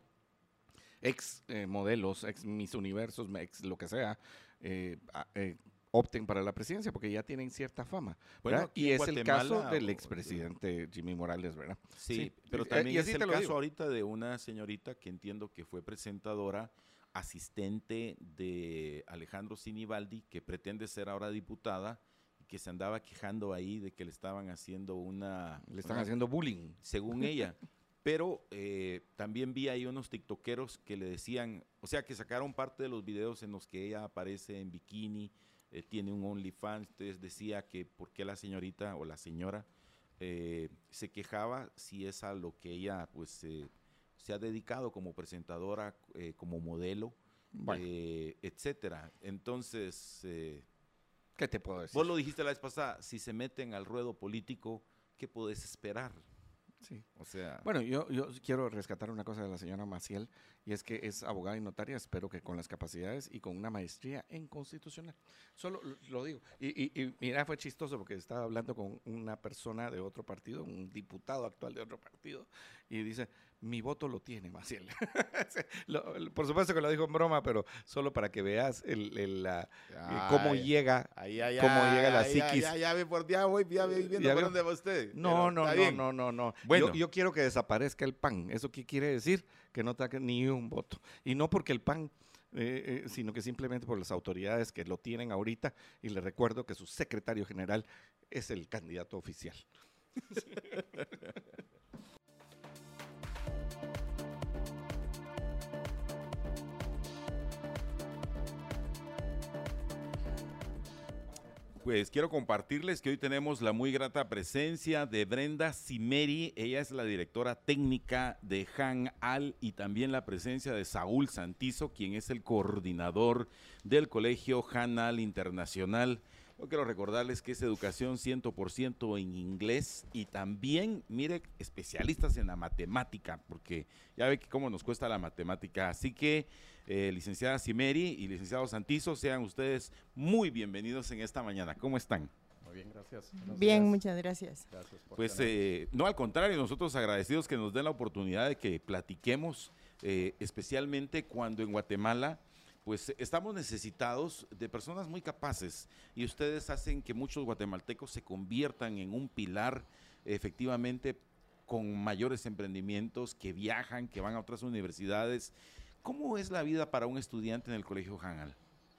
ex eh, modelos, ex Miss Universos, ex lo que sea, eh, eh, opten para la presidencia porque ya tienen cierta fama. Bueno, y es Guatemala, el caso del expresidente Jimmy Morales, ¿verdad? Sí, sí. pero también y es el caso digo. ahorita de una señorita que entiendo que fue presentadora, asistente de Alejandro Sinibaldi, que pretende ser ahora diputada, y que se andaba quejando ahí de que le estaban haciendo una... Le están una, haciendo bullying. Según ella. Pero eh, también vi ahí unos tiktokeros que le decían, o sea, que sacaron parte de los videos en los que ella aparece en bikini, eh, tiene un OnlyFans, entonces decía que por qué la señorita o la señora eh, se quejaba si es a lo que ella pues eh, se ha dedicado como presentadora, eh, como modelo, bueno. eh, etcétera. Entonces, eh, ¿qué te puedo decir? Vos lo dijiste la vez pasada, si se meten al ruedo político, ¿qué podés esperar? Sí. O sea, bueno, yo, yo quiero rescatar una cosa de la señora Maciel, y es que es abogada y notaria, espero que con las capacidades y con una maestría en constitucional. Solo lo, lo digo. Y, y, y mira, fue chistoso porque estaba hablando con una persona de otro partido, un diputado actual de otro partido, y dice, mi voto lo tiene Maciel. lo, lo, por supuesto que lo dijo en broma, pero solo para que veas el, el, la, ay, cómo llega, ay, ay, cómo ay, llega la ay, psiquis. Ya, ya, ya, por ya voy, ya voy viendo por dónde va usted. No, no, no, no, no, no. Bueno. Yo, yo quiero que desaparezca el P A N. ¿Eso qué quiere decir? Que no saque ni un voto. Y no porque el P A N, eh, eh, sino que simplemente por las autoridades que lo tienen ahorita. Y le recuerdo que su secretario general es el candidato oficial. Pues quiero compartirles que hoy tenemos la muy grata presencia de Brenda Cimeri. Ella es la directora técnica de Hanal, y también la presencia de Saúl Santizo, quien es el coordinador del colegio Hanal Internacional. Yo quiero recordarles que es educación cien por ciento en inglés, y también, mire, especialistas en la matemática, porque ya ve que cómo nos cuesta la matemática. Así que, eh, licenciada Cimeri y licenciado Santizo, sean ustedes muy bienvenidos en esta mañana. ¿Cómo están? Muy bien, gracias. Buenos bien, días. muchas gracias. Gracias por Pues eh, no, al contrario, nosotros agradecidos que nos den la oportunidad de que platiquemos, eh, especialmente cuando en Guatemala pues estamos necesitados de personas muy capaces, y ustedes hacen que muchos guatemaltecos se conviertan en un pilar, efectivamente, con mayores emprendimientos, que viajan, que van a otras universidades. ¿Cómo es la vida para un estudiante en el Colegio Hanal?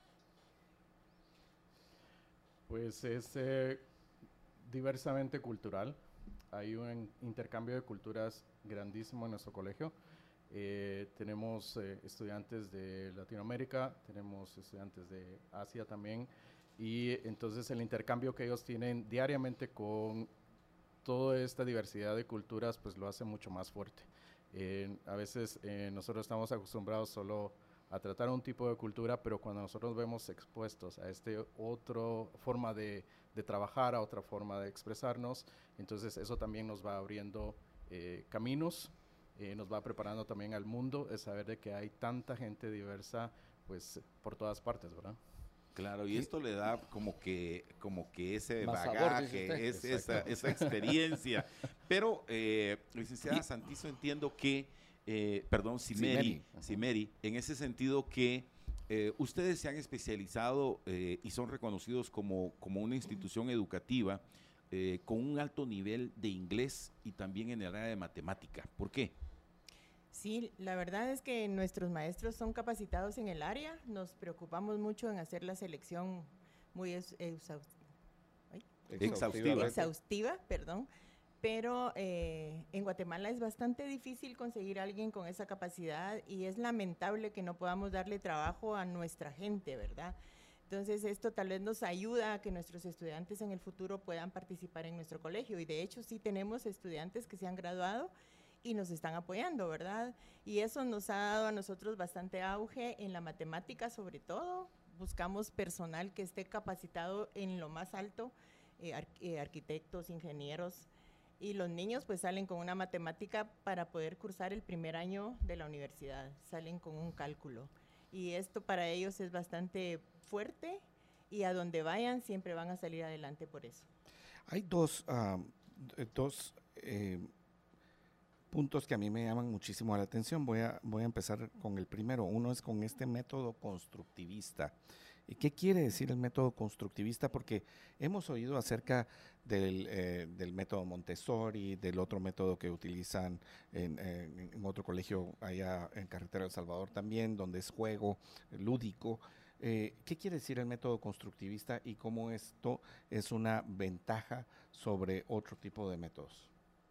Pues es eh, diversamente cultural. Hay un intercambio de culturas grandísimo en nuestro colegio. Eh, tenemos eh, estudiantes de Latinoamérica, tenemos estudiantes de Asia también, y entonces el intercambio que ellos tienen diariamente con toda esta diversidad de culturas pues lo hace mucho más fuerte. Eh, a veces eh, nosotros estamos acostumbrados solo a tratar un tipo de cultura, pero cuando nosotros vemos expuestos a esta otra forma de, de trabajar, a otra forma de expresarnos, entonces eso también nos va abriendo eh, caminos. Eh, nos va preparando también al mundo, es saber de que hay tanta gente diversa, pues, por todas partes, ¿verdad? Claro, y Sí. esto le da como que, como que ese Más sabor, dice bagaje, usted. es, esa, esa experiencia. Pero, eh, licenciada Santizo, entiendo que, eh, perdón, Cimeri, Cimeri. Cimeri, en ese sentido que eh, ustedes se han especializado eh, y son reconocidos como, como una institución educativa eh, con un alto nivel de inglés y también en el área de matemática. ¿Por qué? Sí, la verdad es que nuestros maestros son capacitados en el área. Nos preocupamos mucho en hacer la selección muy ex, exhaust, ay, Exhaustiva. exhaustiva, perdón. pero eh, en Guatemala es bastante difícil conseguir a alguien con esa capacidad y es lamentable que no podamos darle trabajo a nuestra gente, ¿verdad? Entonces esto tal vez nos ayuda a que nuestros estudiantes en el futuro puedan participar en nuestro colegio y de hecho sí tenemos estudiantes que se han graduado y nos están apoyando, ¿verdad? Y eso nos ha dado a nosotros bastante auge en la matemática sobre todo. Buscamos personal que esté capacitado en lo más alto, eh, ar eh, arquitectos, ingenieros, y los niños pues salen con una matemática para poder cursar el primer año de la universidad, salen con un cálculo. Y esto para ellos es bastante fuerte y a donde vayan siempre van a salir adelante por eso. Hay dos, uh, dos eh, puntos que a mí me llaman muchísimo la atención. Voy a, voy a empezar con el primero. Uno es con este método constructivista. ¿Y qué quiere decir el método constructivista? Porque hemos oído acerca del, eh, del método Montessori, del otro método que utilizan en, en, en otro colegio allá en Carretera del Salvador también, donde es juego lúdico. Eh, ¿Qué quiere decir el método constructivista y cómo esto es una ventaja sobre otro tipo de métodos?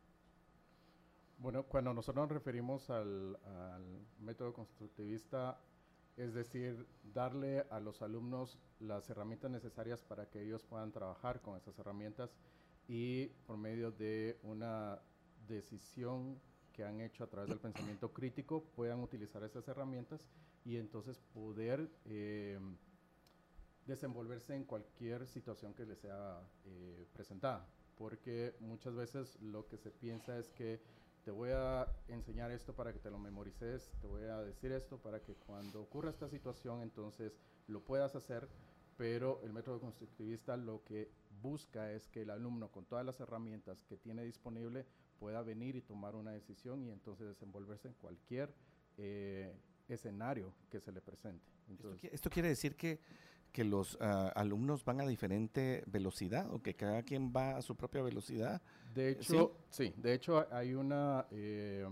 Bueno, cuando nosotros nos referimos al, al método constructivista, es decir, darle a los alumnos las herramientas necesarias para que ellos puedan trabajar con esas herramientas y por medio de una decisión que han hecho a través del pensamiento crítico puedan utilizar esas herramientas y entonces poder eh, desenvolverse en cualquier situación que les sea eh, presentada, porque muchas veces lo que se piensa es que te voy a enseñar esto para que te lo memorices, te voy a decir esto para que cuando ocurra esta situación entonces lo puedas hacer, pero el método constructivista lo que busca es que el alumno con todas las herramientas que tiene disponible pueda venir y tomar una decisión y entonces desenvolverse en cualquier eh, escenario que se le presente. Entonces, ¿Esto, ¿Esto quiere decir que, que los uh, alumnos van a diferente velocidad o que cada quien va a su propia velocidad? De hecho, sí, sí de hecho hay una, eh,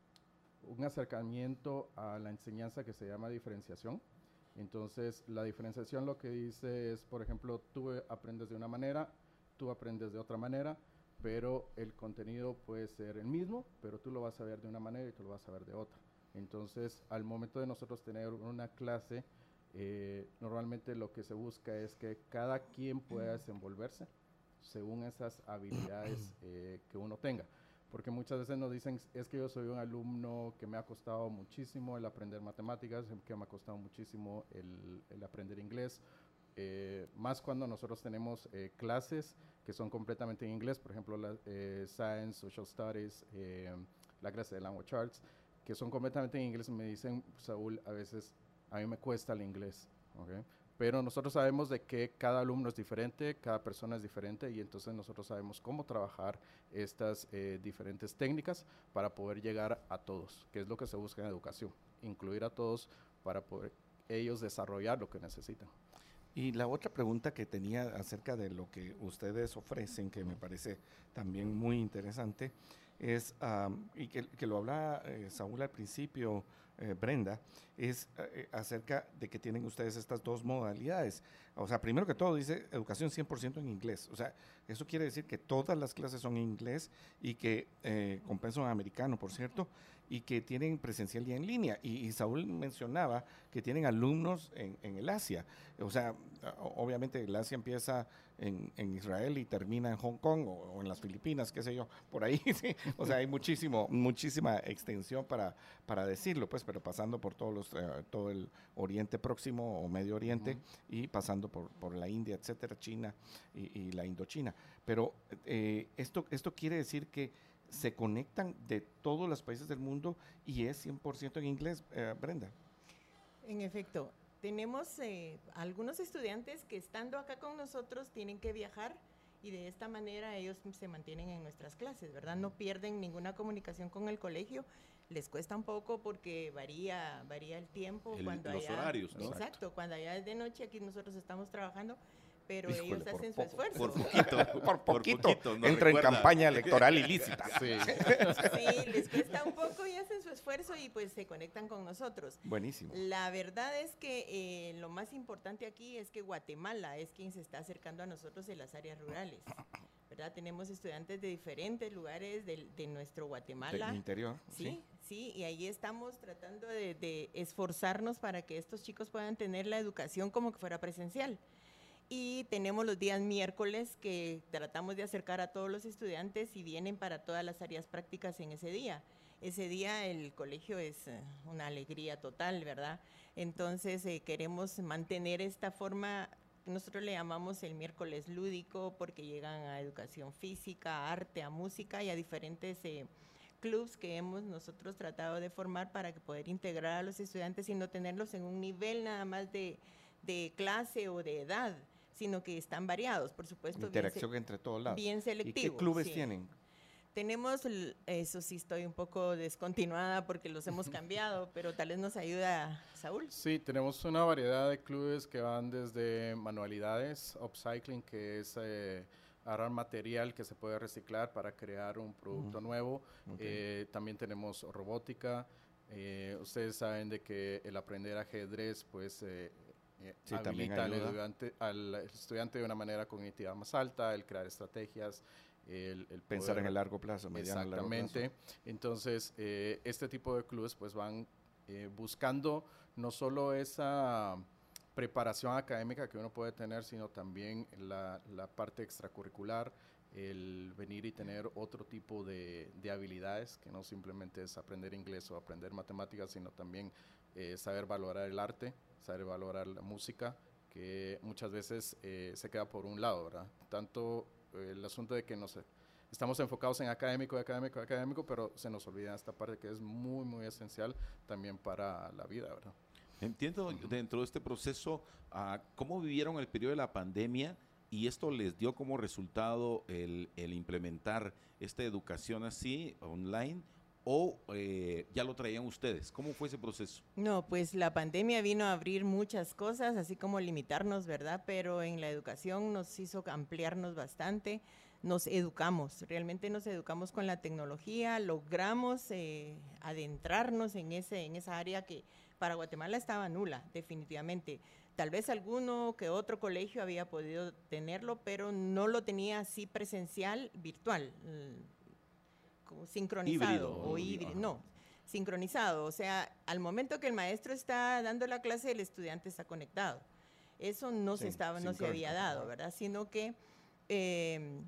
un acercamiento a la enseñanza que se llama diferenciación. Entonces, la diferenciación lo que dice es, por ejemplo, tú aprendes de una manera, tú aprendes de otra manera, pero el contenido puede ser el mismo, pero tú lo vas a ver de una manera y tú lo vas a ver de otra. Entonces, al momento de nosotros tener una clase, eh, normalmente lo que se busca es que cada quien pueda desenvolverse según esas habilidades eh, que uno tenga. Porque muchas veces nos dicen, es que yo soy un alumno que me ha costado muchísimo el aprender matemáticas, que me ha costado muchísimo el, el aprender inglés, eh, más cuando nosotros tenemos eh, clases que son completamente en inglés, por ejemplo, la, eh, Science, Social Studies, eh, la clase de Language Arts, que son completamente en inglés. Me dicen, Saúl, a veces a mí me cuesta el inglés, ¿okay? Pero nosotros sabemos de que cada alumno es diferente, cada persona es diferente y entonces nosotros sabemos cómo trabajar estas eh, diferentes técnicas para poder llegar a todos, que es lo que se busca en educación, incluir a todos para poder ellos desarrollar lo que necesitan. Y la otra pregunta que tenía acerca de lo que ustedes ofrecen, que me parece también muy interesante, es, um, y que, que lo hablaba eh, Saúl al principio, eh, Brenda, es eh, acerca de que tienen ustedes estas dos modalidades. O sea, primero que todo dice educación cien por ciento en inglés. O sea, eso quiere decir que todas las clases son en inglés y que eh, compensan americano, por cierto, y que tienen presencial y en línea. Y, y Saúl mencionaba que tienen alumnos en, en el Asia. O sea, obviamente el Asia empieza en, en Israel y termina en Hong Kong o, o en las Filipinas, qué sé yo, por ahí. ¿Sí? O sea, hay muchísimo, muchísima extensión para, para decirlo, pues, pero pasando por todos los, eh, todo el Oriente Próximo o Medio Oriente uh-huh. y pasando por, por la India, etcétera, China y, y la Indochina. Pero eh, esto, esto quiere decir que se conectan de todos los países del mundo y es cien por ciento en inglés, eh, Brenda. En efecto, tenemos eh, algunos estudiantes que estando acá con nosotros tienen que viajar y de esta manera ellos se mantienen en nuestras clases, ¿verdad? No pierden ninguna comunicación con el colegio. Les cuesta un poco porque varía, varía el tiempo. El, cuando los allá, horarios, ¿no? Exacto, cuando allá es de noche, aquí nosotros estamos trabajando, pero Híjole, ellos hacen su poco, esfuerzo. Por poquito, por poquito, por poquito entra recuerda. en campaña electoral ilícita. Sí. Sí, les cuesta un poco y hacen su esfuerzo y pues se conectan con nosotros. Buenísimo. La verdad es que eh, lo más importante aquí es que Guatemala es quien se está acercando a nosotros en las áreas rurales. ¿verdad? Tenemos estudiantes de diferentes lugares de, de nuestro Guatemala. Del interior. Sí, sí, sí, y ahí estamos tratando de, de esforzarnos para que estos chicos puedan tener la educación como que fuera presencial. Y tenemos los días miércoles que tratamos de acercar a todos los estudiantes y vienen para todas las áreas prácticas en ese día. Ese día el colegio es eh, una alegría total, ¿verdad? Entonces eh, queremos mantener esta forma. Nosotros le llamamos el miércoles lúdico porque llegan a educación física, a arte, a música y a diferentes eh, clubs que hemos nosotros tratado de formar para que poder integrar a los estudiantes y no tenerlos en un nivel nada más de, de clase o de edad, sino que están variados, por supuesto. Interacción bien, entre todos lados. Bien selectivo. ¿Y qué clubes sí. tienen? Tenemos, eso sí estoy un poco descontinuada porque los hemos cambiado, pero tal vez nos ayuda Saúl. Sí, tenemos una variedad de clubes que van desde manualidades, upcycling, que es eh, agarrar material que se puede reciclar para crear un producto uh-huh. nuevo. Okay. Eh, también tenemos robótica. Eh, ustedes saben de que el aprender ajedrez, pues, eh, eh, sí, habilita al estudiante, al estudiante de una manera cognitiva más alta, el crear estrategias. El, el Pensar poder, en el largo plazo, mediano exactamente. Largo plazo. Entonces, eh, este tipo de clubes pues van eh, buscando no solo esa preparación académica que uno puede tener, sino también la, la parte extracurricular, el venir y tener otro tipo de, de habilidades, que no simplemente es aprender inglés o aprender matemáticas, sino también eh, saber valorar el arte, saber valorar la música, que muchas veces eh, se queda por un lado, ¿verdad? Tanto el asunto de que no sé, estamos enfocados en académico, académico, académico, pero se nos olvida esta parte que es muy, muy esencial también para la vida, ¿verdad? Entiendo uh-huh. dentro de este proceso, uh, ¿cómo vivieron el periodo de la pandemia y esto les dio como resultado el, el implementar esta educación así, online, o eh, ya lo traían ustedes? ¿Cómo fue ese proceso? No, pues la pandemia vino a abrir muchas cosas, así como limitarnos, ¿verdad? Pero en la educación nos hizo ampliarnos bastante, nos educamos, realmente nos educamos con la tecnología, logramos eh, adentrarnos en, ese, en esa área que para Guatemala estaba nula, definitivamente. Tal vez alguno que otro colegio había podido tenerlo, pero no lo tenía así presencial, virtual, sincronizado híbrido, o híbrido, no, sincronizado, o sea, al momento que el maestro está dando la clase, el estudiante está conectado. Eso no sí, se estaba, no se había dado, ¿verdad? Sino que eh,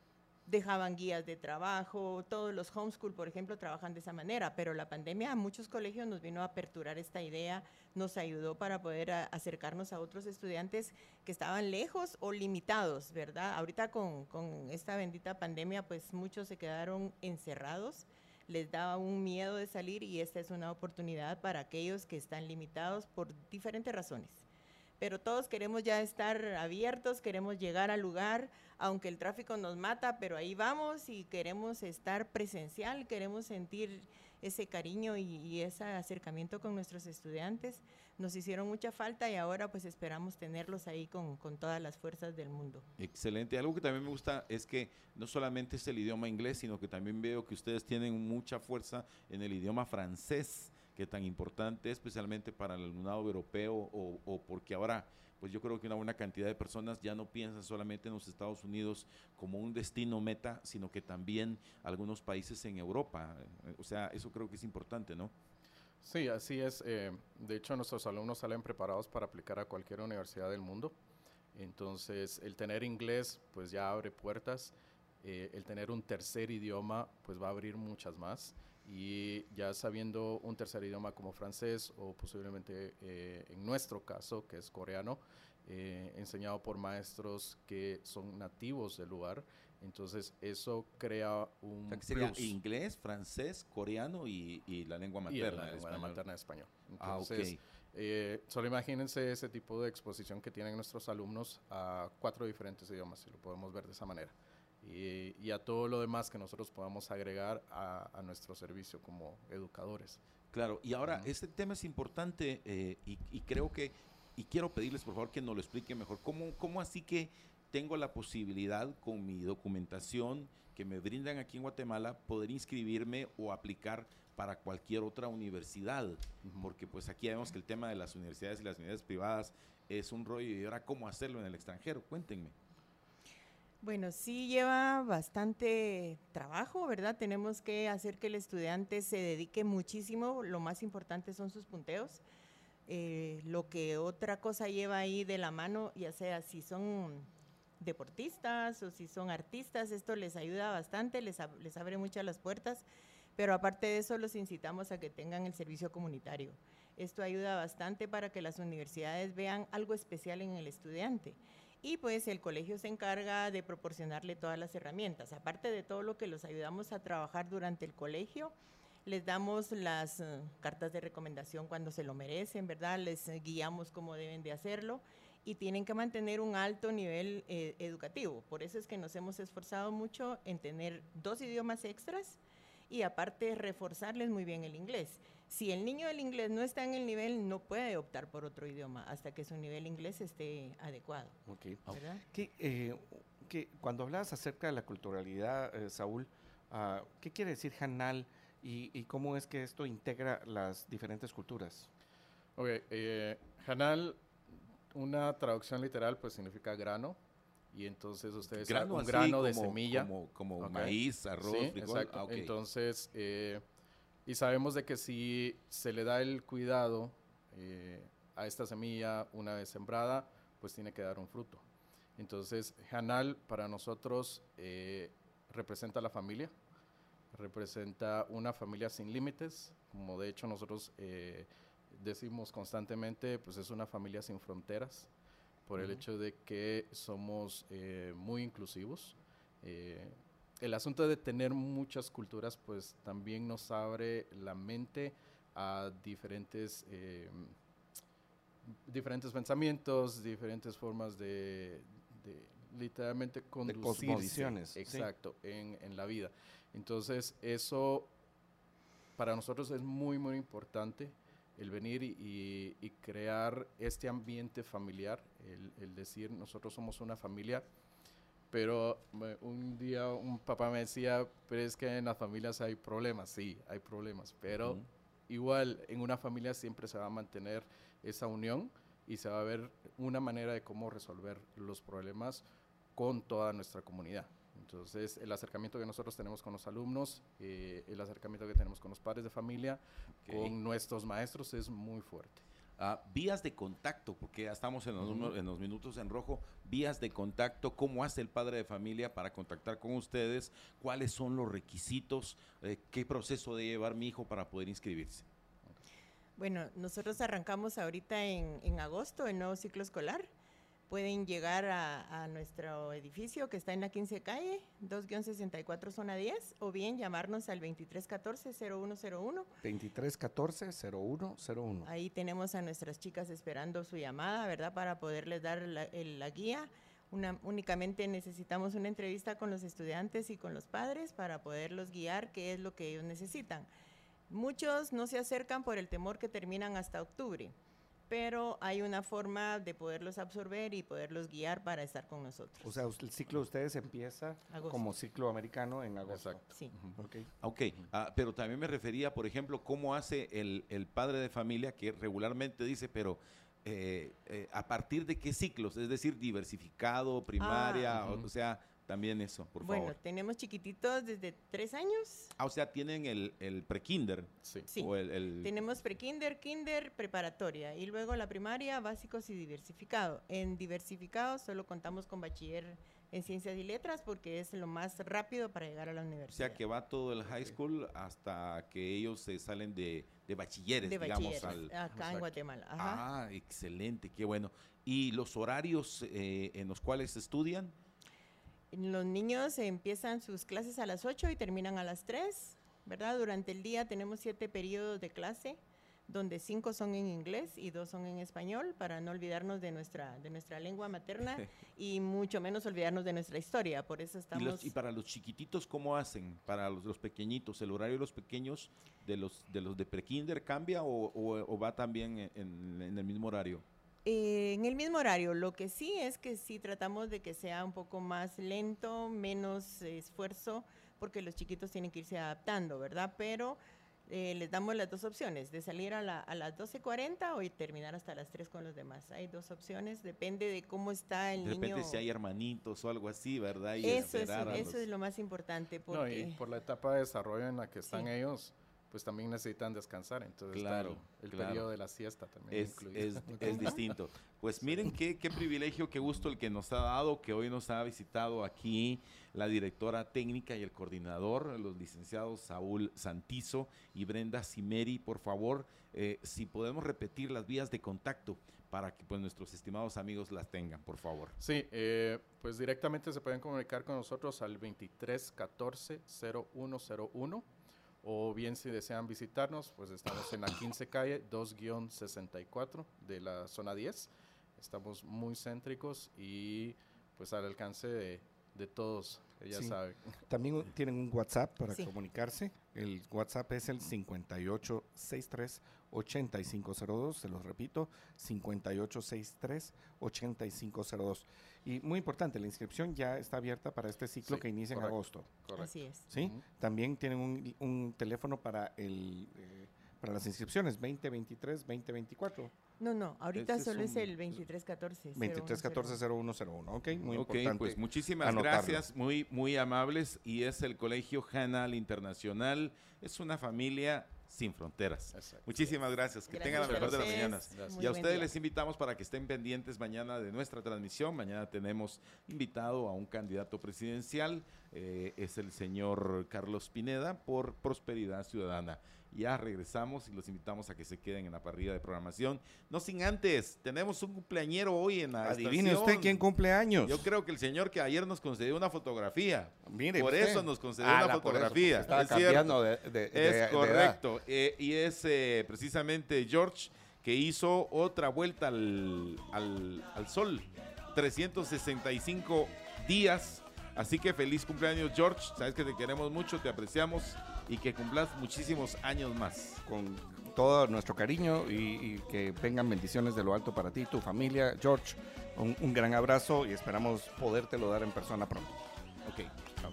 dejaban guías de trabajo, todos los homeschool, por ejemplo, trabajan de esa manera, pero la pandemia a muchos colegios nos vino a aperturar esta idea, nos ayudó para poder a, acercarnos a otros estudiantes que estaban lejos o limitados, ¿verdad? Ahorita con, con esta bendita pandemia, pues muchos se quedaron encerrados, les daba un miedo de salir y esta es una oportunidad para aquellos que están limitados por diferentes razones. Pero todos queremos ya estar abiertos, queremos llegar al lugar, aunque el tráfico nos mata, pero ahí vamos y queremos estar presencial, queremos sentir ese cariño y, y ese acercamiento con nuestros estudiantes. Nos hicieron mucha falta y ahora pues esperamos tenerlos ahí con, con todas las fuerzas del mundo. Excelente. Algo que también me gusta es que no solamente es el idioma inglés, sino que también veo que ustedes tienen mucha fuerza en el idioma francés, que tan importante, especialmente para el alumnado europeo, o, o porque ahora, pues yo creo que una buena cantidad de personas ya no piensan solamente en los Estados Unidos como un destino meta, sino que también algunos países en Europa. O sea, eso creo que es importante, ¿no? Sí, así es. Eh, de hecho, nuestros alumnos salen preparados para aplicar a cualquier universidad del mundo. Entonces, el tener inglés, pues ya abre puertas. Eh, el tener un tercer idioma, pues va a abrir muchas más. Y ya sabiendo un tercer idioma como francés o posiblemente eh, en nuestro caso, que es coreano, eh, enseñado por maestros que son nativos del lugar, entonces eso crea un o sea, que sería plus. Inglés, francés, coreano y, y la lengua materna. Y la lengua materna de español. Entonces, ah, okay. eh, solo imagínense ese tipo de exposición que tienen nuestros alumnos a cuatro diferentes idiomas, si lo podemos ver de esa manera. Y, y a todo lo demás que nosotros podamos agregar a, a nuestro servicio como educadores. Claro, y ahora, uh-huh. este tema es importante eh, y, y creo que, y quiero pedirles por favor que nos lo expliquen mejor, ¿cómo, cómo así que tengo la posibilidad con mi documentación que me brindan aquí en Guatemala poder inscribirme o aplicar para cualquier otra universidad? Uh-huh. Porque pues aquí vemos que el tema de las universidades y las universidades privadas es un rollo y ahora cómo hacerlo en el extranjero, cuéntenme. Bueno, sí lleva bastante trabajo, ¿verdad? Tenemos que hacer que el estudiante se dedique muchísimo. Lo más importante son sus punteos. Eh, lo que otra cosa lleva ahí de la mano, ya sea si son deportistas o si son artistas, esto les ayuda bastante, les, ab- les abre muchas las puertas, pero aparte de eso los incitamos a que tengan el servicio comunitario. Esto ayuda bastante para que las universidades vean algo especial en el estudiante. Y pues el colegio se encarga de proporcionarle todas las herramientas. Aparte de todo lo que los ayudamos a trabajar durante el colegio, les damos las uh, cartas de recomendación cuando se lo merecen, ¿verdad? Les uh, guiamos cómo deben de hacerlo y tienen que mantener un alto nivel eh, educativo. Por eso es que nos hemos esforzado mucho en tener dos idiomas extras y aparte reforzarles muy bien el inglés. Si el niño del inglés no está en el nivel, no puede optar por otro idioma hasta que su nivel inglés esté adecuado. Okay. ¿Verdad? ¿Qué, eh, qué- cuando hablabas acerca de la culturalidad, eh, Saúl, uh, ¿qué quiere decir Hanal y, y cómo es que esto integra las diferentes culturas? Ok, eh, Hanal, una traducción literal, pues significa grano. Y entonces ustedes Grano un así grano de como- semilla. Como, como Ok. maíz, arroz, Sí, frijol. exacto. Ah, ok. Entonces, eh, y sabemos de que si se le da el cuidado eh, a esta semilla una vez sembrada, pues tiene que dar un fruto. Entonces, Hanal para nosotros eh, representa la familia, representa una familia sin límites, como de hecho nosotros eh, decimos constantemente, pues es una familia sin fronteras, por el Ujú. hecho de que somos eh, muy inclusivos. Eh, el asunto de tener muchas culturas, pues también nos abre la mente a diferentes, eh, diferentes pensamientos, diferentes formas de, de literalmente conducirse. cosmovisiones, sí. Exacto, en, en la vida. Entonces, eso para nosotros es muy, muy importante, el venir y, y- y crear este ambiente familiar, el, el decir, nosotros somos una familia, pero me- un día un papá me decía, pero es que en las familias hay problemas, sí, hay problemas, pero Ujú. igual en una familia siempre se va a mantener esa unión y se va a ver una manera de cómo resolver los problemas con toda nuestra comunidad. Entonces, el acercamiento que nosotros tenemos con los alumnos, eh, el acercamiento que tenemos con los padres de familia, Ok. con nuestros maestros es muy fuerte. Ah, vías de contacto, porque ya estamos en los, Ujú. números- en los minutos en rojo. Vías de contacto, ¿cómo hace el padre de familia para contactar con ustedes? ¿Cuáles son los requisitos? Eh, ¿Qué proceso de llevar mi hijo para poder inscribirse? Bueno, nosotros arrancamos ahorita en, en agosto el nuevo ciclo escolar. Pueden llegar a, a nuestro edificio que está en la quince calle, dos sesenta y cuatro zona diez, o bien llamarnos al veintitrés catorce cero uno cero uno. veintitrés catorce cero uno cero uno. Ahí tenemos a nuestras chicas esperando su llamada, ¿verdad? Para poderles dar la, el- la guía. Una, únicamente necesitamos una entrevista con los estudiantes y con los padres para poderlos guiar qué es lo que ellos necesitan. Muchos no se acercan por el temor que terminan hasta octubre, pero hay una forma de poderlos absorber y poderlos guiar para estar con nosotros. O sea, us- el ciclo de ustedes empieza Agosto. como ciclo americano en agosto. Exacto. Sí. Ok. Ok, ah, pero también me refería, por ejemplo, cómo hace el, el padre de familia que regularmente dice, pero eh, eh, ¿a partir de qué ciclos? Es decir, diversificado, primaria, Ah, o, ujú. o sea, también eso, por Bueno, favor. tenemos chiquititos desde tres años. Ah, o sea, tienen el, el pre-kinder Sí. Sí. o el... el- Tenemos prekinder, kinder, preparatoria y luego la primaria, básicos y diversificado. En diversificado solo contamos con bachiller en ciencias y letras porque es lo más rápido para llegar a la O universidad. sea, que va todo el high school hasta que ellos se salen de, de bachilleres, de digamos. bachilleres, al- acá en Exacto. Guatemala. Ajá. Ah, excelente, qué bueno. ¿Y los horarios eh, en los cuales estudian? Los niños empiezan sus clases a las ocho y terminan a las tres, ¿verdad? Durante el día tenemos siete periodos de clase, donde cinco son en inglés y dos son en español, para no olvidarnos de nuestra, de nuestra lengua materna y mucho menos olvidarnos de nuestra historia. Por eso ¿Y, estamos... los- y para los chiquititos cómo hacen? Para los, los pequeñitos, ¿el horario de los pequeños de los de los de prekinder cambia o, o- o va también en, en- en el mismo horario? Eh, en el mismo horario, lo que sí es que sí tratamos de que sea un poco más lento, menos eh, esfuerzo, porque los chiquitos tienen que irse adaptando, ¿verdad? Pero eh, les damos las dos opciones, de salir a, la, a las doce cuarenta o terminar hasta las tres con los demás. Hay dos opciones, depende de cómo está el De niño. repente si hay hermanitos o algo así, ¿verdad? Y Eso, es, esperar a eso los- es lo más importante. No, Porque... y por la etapa de desarrollo en la que están Sí. ellos, pues también necesitan descansar. Entonces, Claro, está el, el claro. periodo de la siesta también Es, incluido. es, es distinto. Pues miren qué, qué privilegio, qué gusto el que nos ha dado, que hoy nos ha visitado aquí la directora técnica y el coordinador, los licenciados Saúl Santizo y Brenda Cimeri. Por favor, eh, si podemos repetir las vías de contacto para que pues, nuestros estimados amigos las tengan, por favor. Sí, eh, pues directamente se pueden comunicar con nosotros al veintitrés catorce cero uno cero uno. O bien si desean visitarnos, pues estamos en la quince calle dos guión sesenta y cuatro de la zona diez. Estamos muy céntricos y pues al alcance de, de todos, ya Sí. saben. También tienen un WhatsApp para Sí. comunicarse. El WhatsApp es el cincuenta y ocho sesenta y tres ochenta y cinco cero dos. Se los repito, cincuenta y ocho sesenta y tres ochenta y cinco cero dos. Y muy importante, la inscripción ya está abierta para este ciclo Sí, que inicia en correcto. agosto. Correcto. Así es. ¿Sí? Ujú. También tienen un, un teléfono para el eh, para las inscripciones, veinte veintitrés veinte veinticuatro. No, no, ahorita Ese es solo es un- el veintitrés catorce. veintitrés catorce cero uno cero uno. Ok, muy Ok, importante. pues muchísimas anotarlo. gracias, muy, muy amables. Y es el Colegio Hanal Internacional. Es una familia sin fronteras. Exacto. Muchísimas gracias. Que tengan la Gracias a mejor de las ustedes. mañanas. Gracias. Muy Y a buen ustedes día. les invitamos para que estén pendientes mañana de nuestra transmisión. Mañana tenemos invitado a un candidato presidencial. eh, es el señor Carlos Pineda por Prosperidad Ciudadana. Ya regresamos y los invitamos a que se queden en la parrilla de programación. No sin antes, tenemos un cumpleañero hoy en la Adivine estación. usted quién cumple años. Yo creo que el señor que ayer nos concedió una fotografía. Mire por usted. eso nos concedió Ah, una la, por eso, fotografía. porque estaba Es cambiando cierto. de, de- de- Es de edad. correcto. Eh, y es eh, precisamente George que hizo otra vuelta al, al, al sol. trescientos sesenta y cinco días. Así que feliz cumpleaños, George. Sabes que te queremos mucho, te apreciamos y que cumplas muchísimos años más. Con todo nuestro cariño y, y que vengan bendiciones de lo alto para ti y tu familia. George, un, un gran abrazo y esperamos podértelo dar en persona pronto. Ok. chao.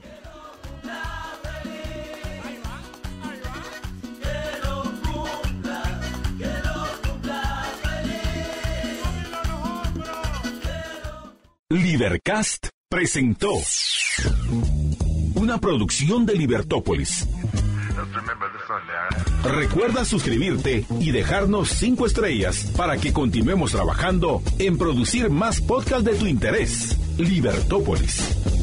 Libercast presentó una producción de Libertópolis. Recuerda suscribirte y dejarnos cinco estrellas para que continuemos trabajando en producir más podcasts de tu interés. Libertópolis.